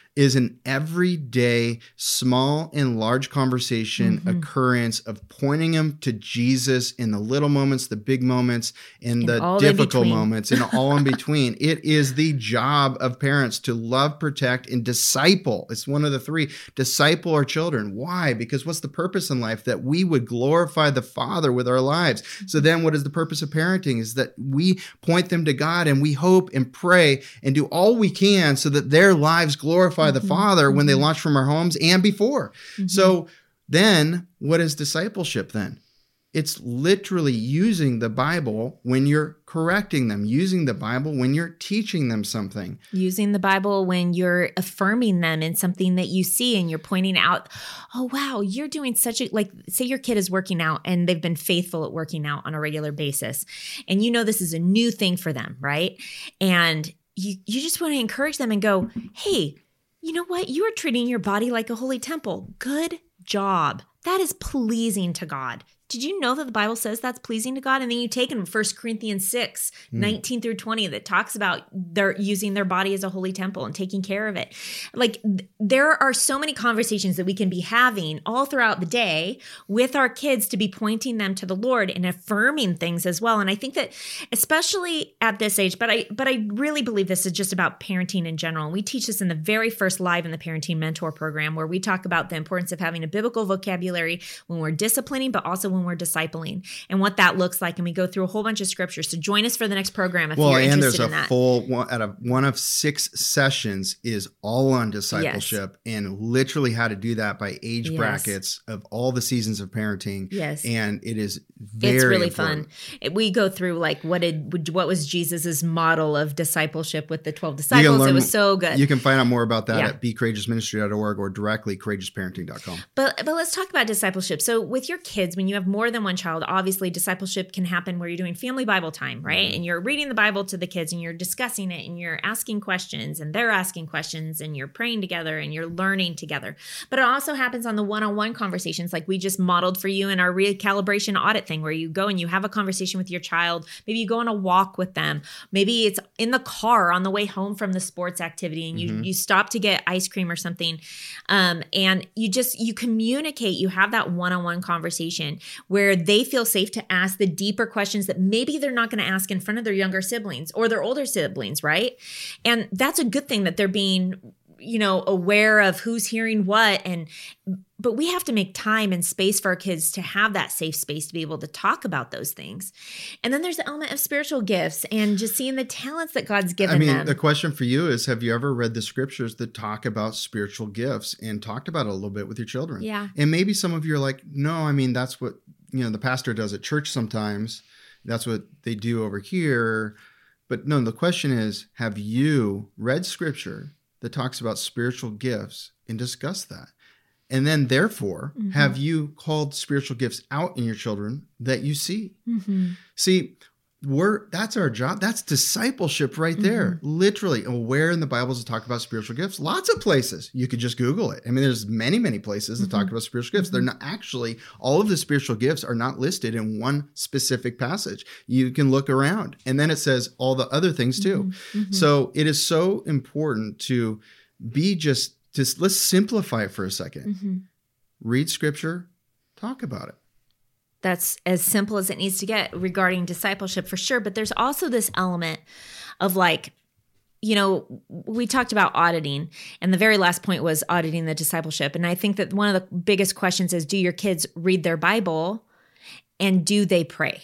is an everyday, small and large conversation mm-hmm. occurrence of pointing them to Jesus in the little moments, the big moments, in the difficult moments, and all in between. It is the job of parents to love, protect, and disciple. It's one of the three. Disciple our children. Why? Because what's the purpose in life? That we would glorify the Father with our lives. So then what is the purpose of parenting? Is that we point them to God and we hope and pray and do all we can so that their lives glorify the Father when they launch from our homes and before. Mm-hmm. So then what is discipleship then? It's literally using the Bible when you're correcting them, using the Bible when you're teaching them something. Using the Bible when you're affirming them in something that you see and you're pointing out, oh, wow, you're doing such a, like, say your kid is working out and they've been faithful at working out on a regular basis. And you know this is a new thing for them, right? And you, you just want to encourage them and go, hey, you know what? You are treating your body like a holy temple. Good job. That is pleasing to God. Did you know that the Bible says that's pleasing to God? And then you take in First Corinthians six, mm. nineteen through twenty, that talks about their using their body as a holy temple and taking care of it. Like th- there are so many conversations that we can be having all throughout the day with our kids to be pointing them to the Lord and affirming things as well. And I think that especially at this age, but I but I really believe this is just about parenting in general. And we teach this in the very first Live in the Parenting Mentor program, where we talk about the importance of having a biblical vocabulary when we're disciplining, but also when when we're discipling and what that looks like. And we go through a whole bunch of scriptures. So join us for the next program if well, you're interested and in that. there's a full one, out of one of six sessions is all on discipleship yes. and literally how to do that by age yes. brackets of all the seasons of parenting. Yes. And it is very It's really important. fun. It, we go through like what did what was Jesus's model of discipleship with the twelve disciples. Learn, it was so good. You can find out more about that yeah. at be courageous ministry dot org or directly courageous parenting dot com. But but let's talk about discipleship. So with your kids, when you have more than one child, obviously discipleship can happen where you're doing family Bible time, right? Mm-hmm. And you're reading the Bible to the kids and you're discussing it and you're asking questions and they're asking questions and you're praying together and you're learning together. But it also happens on the one-on-one conversations like we just modeled for you in our recalibration audit thing, where you go and you have a conversation with your child. Maybe you go on a walk with them. Maybe it's in the car on the way home from the sports activity and you, mm-hmm. you stop to get ice cream or something. Um, and you just, you communicate, you have that one-on-one conversation where they feel safe to ask the deeper questions that maybe they're not going to ask in front of their younger siblings or their older siblings, right? And that's a good thing that they're being, you know, aware of who's hearing what. And but we have to make time and space for our kids to have that safe space to be able to talk about those things. And then there's the element of spiritual gifts and just seeing the talents that God's given them. I mean, them. The question for you is, have you ever read the scriptures that talk about spiritual gifts and talked about it a little bit with your children? Yeah. And maybe some of you are like, no, I mean, that's what, you know, the pastor does at church sometimes. That's what they do over here. But no, the question is, have you read scripture that talks about spiritual gifts and discussed that? And then therefore, mm-hmm. have you called spiritual gifts out in your children that you see? Mm-hmm. See, we're that's our job. That's discipleship right there. Mm-hmm. Literally. And where in the Bible does it talk about spiritual gifts? Lots of places. You could just Google it. I mean, there's many, many places that mm-hmm. talk about spiritual gifts. Mm-hmm. They're not actually, all of the spiritual gifts are not listed in one specific passage. You can look around. And then it says all the other things too. Mm-hmm. So it is so important to be just, just let's simplify it for a second. Mm-hmm. Read scripture, talk about it. That's as simple as it needs to get regarding discipleship for sure. But there's also this element of like, you know, we talked about auditing, and the very last point was auditing the discipleship. And I think that one of the biggest questions is, do your kids read their Bible and do they pray?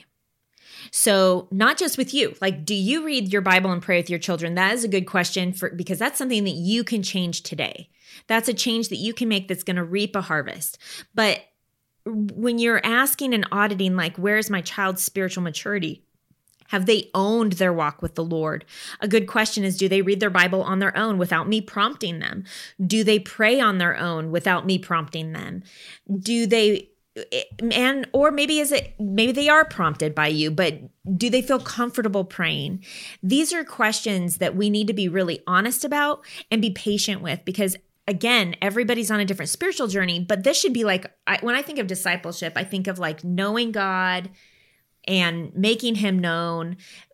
So not just with you, like, do you read your Bible and pray with your children? That is a good question for, because that's something that you can change today. That's a change that you can make that's going to reap a harvest. But when you're asking and auditing, like, where's my child's spiritual maturity? Have they owned their walk with the Lord? A good question is, do they read their Bible on their own without me prompting them? Do they pray on their own without me prompting them? Do they, and, or maybe is it, maybe they are prompted by you, but do they feel comfortable praying? These are questions that we need to be really honest about and be patient with, because again, everybody's on a different spiritual journey, but this should be like, I, when I think of discipleship, I think of like knowing God and making him known,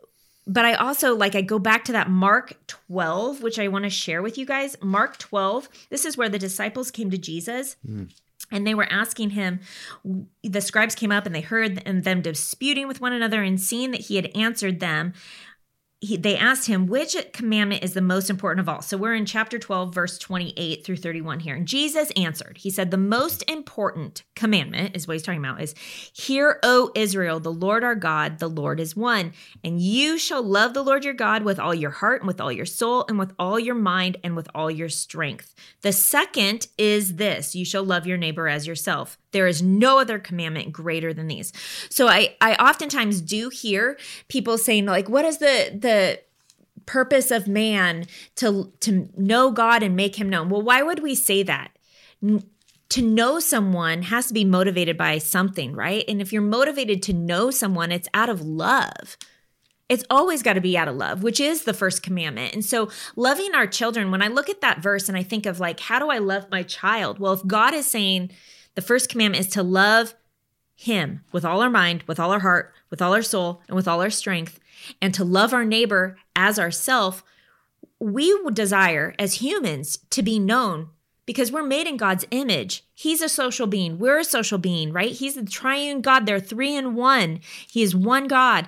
but I also like, I go back to that Mark twelve, which I want to share with you guys. Mark twelve, this is where the disciples came to Jesus. Mm. And they were asking him, the scribes came up and they heard them disputing with one another, and seeing that he had answered them, he, they asked him, which commandment is the most important of all? So we're in chapter twelve, verse twenty-eight through thirty-one here. And Jesus answered, he said, the most important commandment is what he's talking about is, hear, O Israel, the Lord our God, the Lord is one. And you shall love the Lord your God with all your heart and with all your soul and with all your mind and with all your strength. The second is this, you shall love your neighbor as yourself. There is no other commandment greater than these. So I, I oftentimes do hear people saying, like, what is the, the purpose of man to, to know God and make him known? Well, why would we say that? N- to know someone has to be motivated by something, right? And if you're motivated to know someone, it's out of love. It's always got to be out of love, which is the first commandment. And so loving our children, when I look at that verse and I think of like, how do I love my child? Well, if God is saying the first commandment is to love him with all our mind, with all our heart, with all our soul, and with all our strength, and to love our neighbor as ourself, we desire as humans to be known because we're made in God's image. He's a social being. We're a social being, right? He's the triune God. They're three in one. He is one God.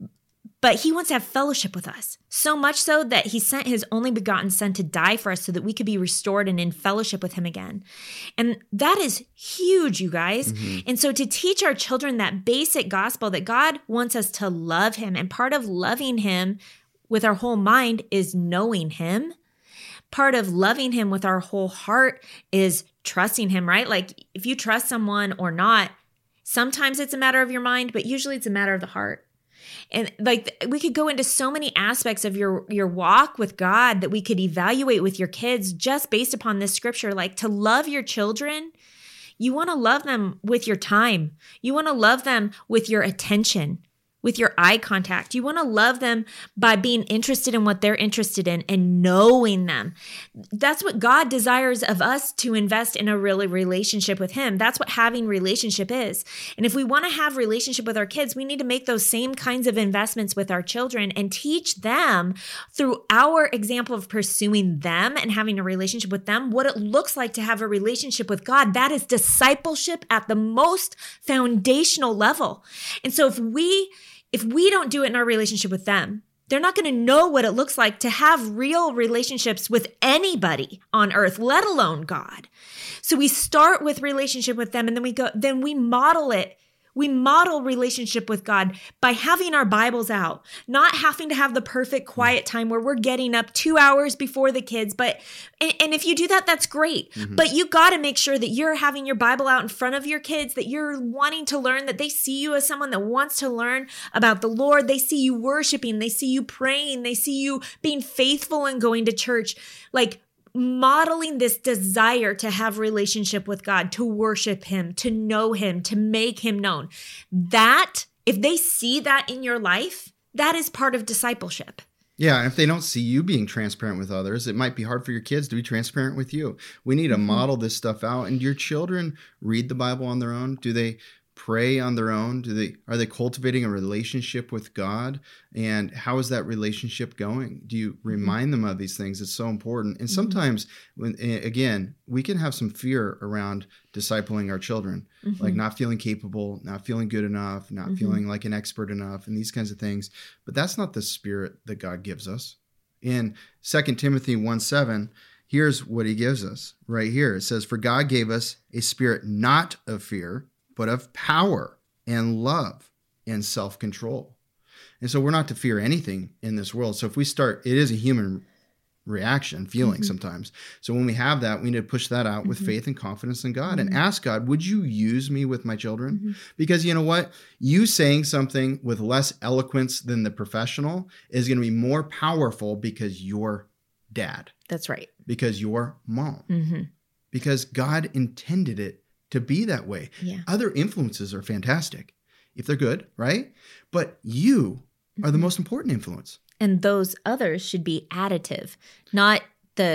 But he wants to have fellowship with us, so much so that he sent his only begotten son to die for us so that we could be restored and in fellowship with him again. And that is huge, you guys. Mm-hmm. And so to teach our children that basic gospel that God wants us to love him, and part of loving him with our whole mind is knowing him. Part of loving him with our whole heart is trusting him, right? Like if you trust someone or not, sometimes it's a matter of your mind, but usually it's a matter of the heart. And like we could go into so many aspects of your, your walk with God that we could evaluate with your kids just based upon this scripture. Like to love your children, you want to love them with your time. You want to love them with your attention, with your eye contact. You want to love them by being interested in what they're interested in and knowing them. That's what God desires of us, to invest in a really relationship with him. That's what having relationship is. And if we want to have relationship with our kids, we need to make those same kinds of investments with our children and teach them through our example of pursuing them and having a relationship with them, what it looks like to have a relationship with God. That is discipleship at the most foundational level. And so if we If we don't do it in our relationship with them, they're not going to know what it looks like to have real relationships with anybody on earth, let alone God. So we start with relationship with them, and then we go, then we model it. We model relationship with God by having our Bibles out, not having to have the perfect quiet time where we're getting up two hours before the kids. But, and, and if you do that, that's great. Mm-hmm. But you got to make sure that you're having your Bible out in front of your kids, that you're wanting to learn, that they see you as someone that wants to learn about the Lord. They see you worshiping. They see you praying. They see you being faithful and going to church. Like, modeling this desire to have relationship with God, to worship him, to know him, to make him known. That, if they see that in your life, that is part of discipleship. Yeah, and if they don't see you being transparent with others, it might be hard for your kids to be transparent with you. We need to mm-hmm. model this stuff out. And do your children read the Bible on their own? Do they pray on their own? Do they are they cultivating a relationship with God? And how is that relationship going? Do you remind them of these things? It's so important. And sometimes, when again, we can have some fear around discipling our children, mm-hmm. like not feeling capable, not feeling good enough, not mm-hmm. feeling like an expert enough, and these kinds of things. But that's not the spirit that God gives us. In Second Timothy one seven, here's what he gives us right here. It says, "For God gave us a spirit not of fear, but of power and love and self-control." And so we're not to fear anything in this world. So if we start, it is a human reaction, feeling mm-hmm. sometimes. So when we have that, we need to push that out mm-hmm. with faith and confidence in God mm-hmm. and ask God, would you use me with my children? Mm-hmm. Because you know what? You saying something with less eloquence than the professional is going to be more powerful because you're dad. That's right. Because you're mom. Mm-hmm. Because God intended it to be that way. Yeah. Other influences are fantastic if they're good, right? But you are the most important influence. And those others should be additive, not the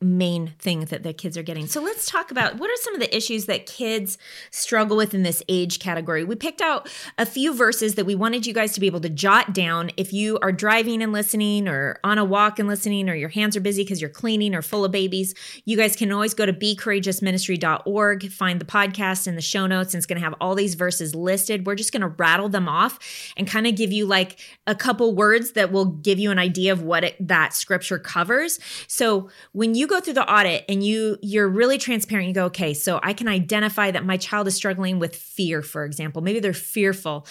main thing that the kids are getting. So let's talk about what are some of the issues that kids struggle with in this age category. We picked out a few verses that we wanted you guys to be able to jot down if you are driving and listening or on a walk and listening, or your hands are busy because you're cleaning or full of babies. You guys can always go to be courageous ministry dot org, find the podcast in the show notes, and it's going to have all these verses listed. We're just going to rattle them off and kind of give you like a couple words that will give you an idea of what it, that scripture covers. So when you go through the audit and you, you're really transparent, you go, okay, so I can identify that my child is struggling with fear, for example. Maybe they're fearful.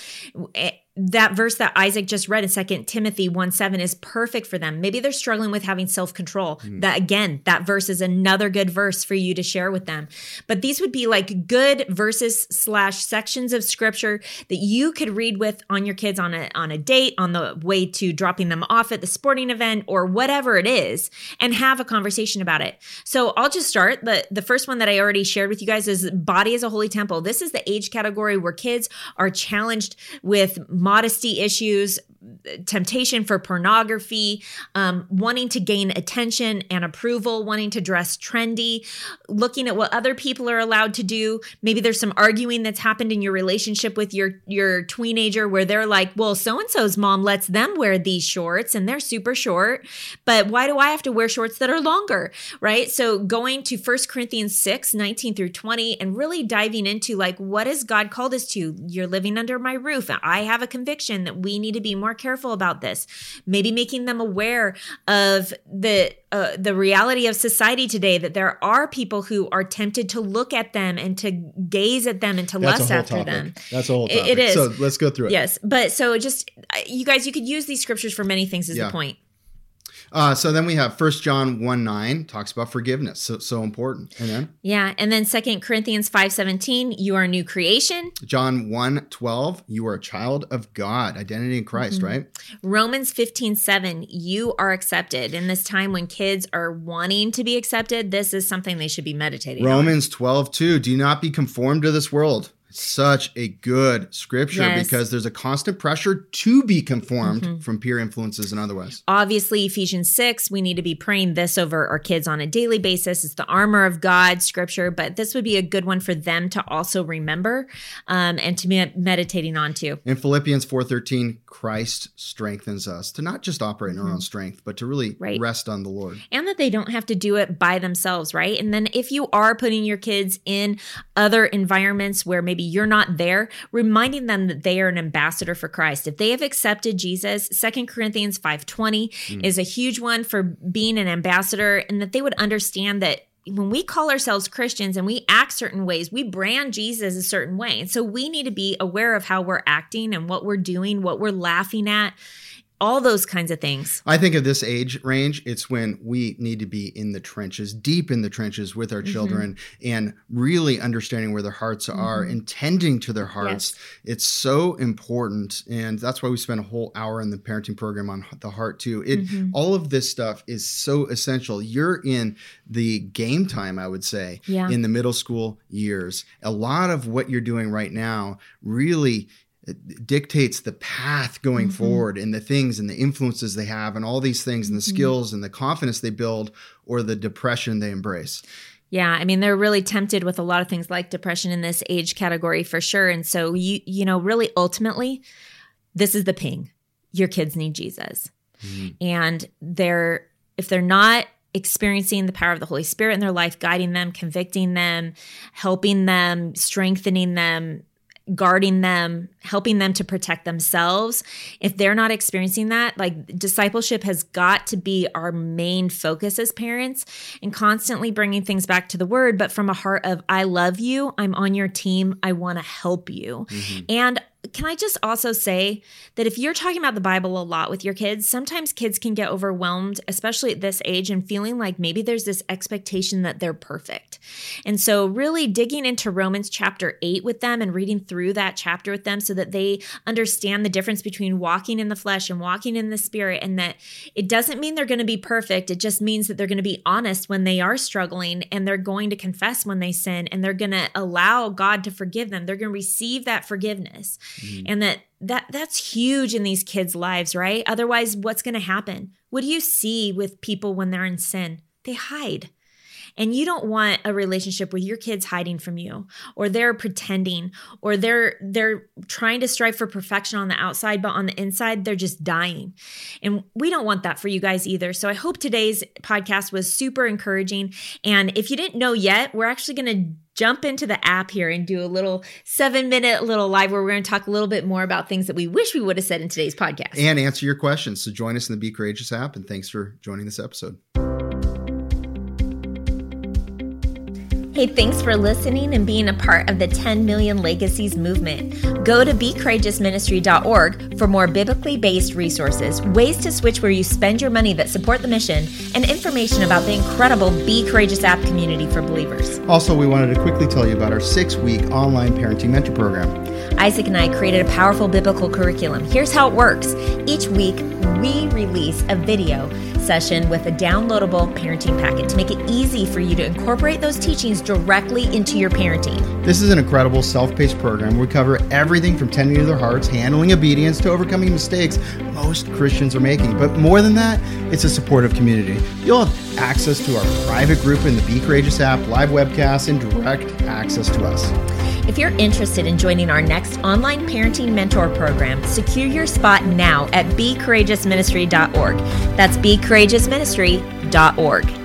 That verse that Isaac just read in Second Timothy one seven is perfect for them. Maybe they're struggling with having self-control. Mm. That again, that verse is another good verse for you to share with them. But these would be like good verses slash sections of scripture that you could read with on your kids on a on a date, on the way to dropping them off at the sporting event, or whatever it is, and have a conversation about it. So I'll just start. The, the first one that I already shared with you guys is body as a holy temple. This is the age category where kids are challenged with modesty issues, temptation for pornography, um, wanting to gain attention and approval, wanting to dress trendy, looking at what other people are allowed to do. Maybe there's some arguing that's happened in your relationship with your, your teenager where they're like, well, so-and-so's mom lets them wear these shorts and they're super short, but why do I have to wear shorts that are longer, right? So going to First Corinthians six, nineteen through twenty, and really diving into like, what has God called us to? You're living under my roof. I have a conviction that we need to be more careful about this. Maybe making them aware of the uh, the reality of society today, that there are people who are tempted to look at them and to gaze at them and to That's lust after topic. them. That's a whole topic. It, it is. So let's go through it. Yes. But so just, you guys, you could use these scriptures for many things is yeah. the point. Uh, so then we have First John one nine talks about forgiveness. So so important. And then? Yeah. And then Second Corinthians five seventeen, you are a new creation. John one twelve, you are a child of God, identity in Christ, mm-hmm. right? Romans fifteen seven, you are accepted. In this time when kids are wanting to be accepted, this is something they should be meditating Romans on. Romans twelve two, do not be conformed to this world. Such a good scripture yes. because there's a constant pressure to be conformed mm-hmm. from peer influences and otherwise. Obviously, Ephesians six, we need to be praying this over our kids on a daily basis. It's the armor of God scripture, but this would be a good one for them to also remember um, and to be meditating on too. In Philippians four thirteen, Christ strengthens us to not just operate in mm-hmm. our own strength, but to really right. rest on the Lord. And that they don't have to do it by themselves, right? And then if you are putting your kids in other environments where maybe you're not there, reminding them that they are an ambassador for Christ. If they have accepted Jesus, Second Corinthians five twenty mm. is a huge one for being an ambassador, and that they would understand that when we call ourselves Christians and we act certain ways, we brand Jesus a certain way. And so we need to be aware of how we're acting and what we're doing, what we're laughing at, all those kinds of things. I think of this age range, it's when we need to be in the trenches, deep in the trenches with our mm-hmm. children, and really understanding where their hearts mm-hmm. are, and tending to their hearts. Yes. It's so important. And that's why we spent a whole hour in the parenting program on the heart too. It mm-hmm. all of this stuff is so essential. You're in the game time, I would say, yeah. in the middle school years. A lot of what you're doing right now really it dictates the path going mm-hmm. forward, and the things and the influences they have and all these things and the mm-hmm. skills and the confidence they build, or the depression they embrace. Yeah, I mean, they're really tempted with a lot of things like depression in this age category for sure. And so, you you know, really ultimately, this is the ping. Your kids need Jesus. Mm-hmm. And they're if they're not experiencing the power of the Holy Spirit in their life, guiding them, convicting them, helping them, strengthening them, guarding them, helping them to protect themselves. If they're not experiencing that, like discipleship has got to be our main focus as parents, and constantly bringing things back to the word, but from a heart of, I love you, I'm on your team, I want to help you. Mm-hmm. And can I just also say that if you're talking about the Bible a lot with your kids, sometimes kids can get overwhelmed, especially at this age, and feeling like maybe there's this expectation that they're perfect. And so really digging into Romans chapter eight with them and reading through that chapter with them so that they understand the difference between walking in the flesh and walking in the spirit, and that it doesn't mean they're going to be perfect. It just means that they're going to be honest when they are struggling, and they're going to confess when they sin, and they're going to allow God to forgive them. They're going to receive that forgiveness. Mm-hmm. And that that that's huge in these kids' lives, right? Otherwise, what's going to happen? What do you see with people when they're in sin? They hide. And you don't want a relationship where your kid's hiding from you, or they're pretending, or they're they're trying to strive for perfection on the outside, but on the inside, they're just dying. And we don't want that for you guys either. So I hope today's podcast was super encouraging. And if you didn't know yet, we're actually going to jump into the app here and do a little seven minute little live where we're going to talk a little bit more about things that we wish we would have said in today's podcast. And answer your questions. So join us in the Be Courageous app. And thanks for joining this episode. Hey, thanks for listening and being a part of the ten million Legacies movement. Go to be courageous ministry dot org for more biblically based resources, ways to switch where you spend your money that support the mission, and information about the incredible Be Courageous app community for believers. Also, we wanted to quickly tell you about our six-week online parenting mentor program. Isaac and I created a powerful biblical curriculum. Here's how it works. Each week, we release a video session with a downloadable parenting packet to make it easy for you to incorporate those teachings directly into your parenting. This is an incredible self-paced program. We cover everything from tending to their hearts, handling obedience, to overcoming mistakes most Christians are making. But more than that, it's a supportive community. You'll have access to our private group in the Be Courageous app, live webcasts, and direct access to us. If you're interested in joining our next online parenting mentor program, secure your spot now at be courageous ministry dot org. That's be courageous ministry dot org.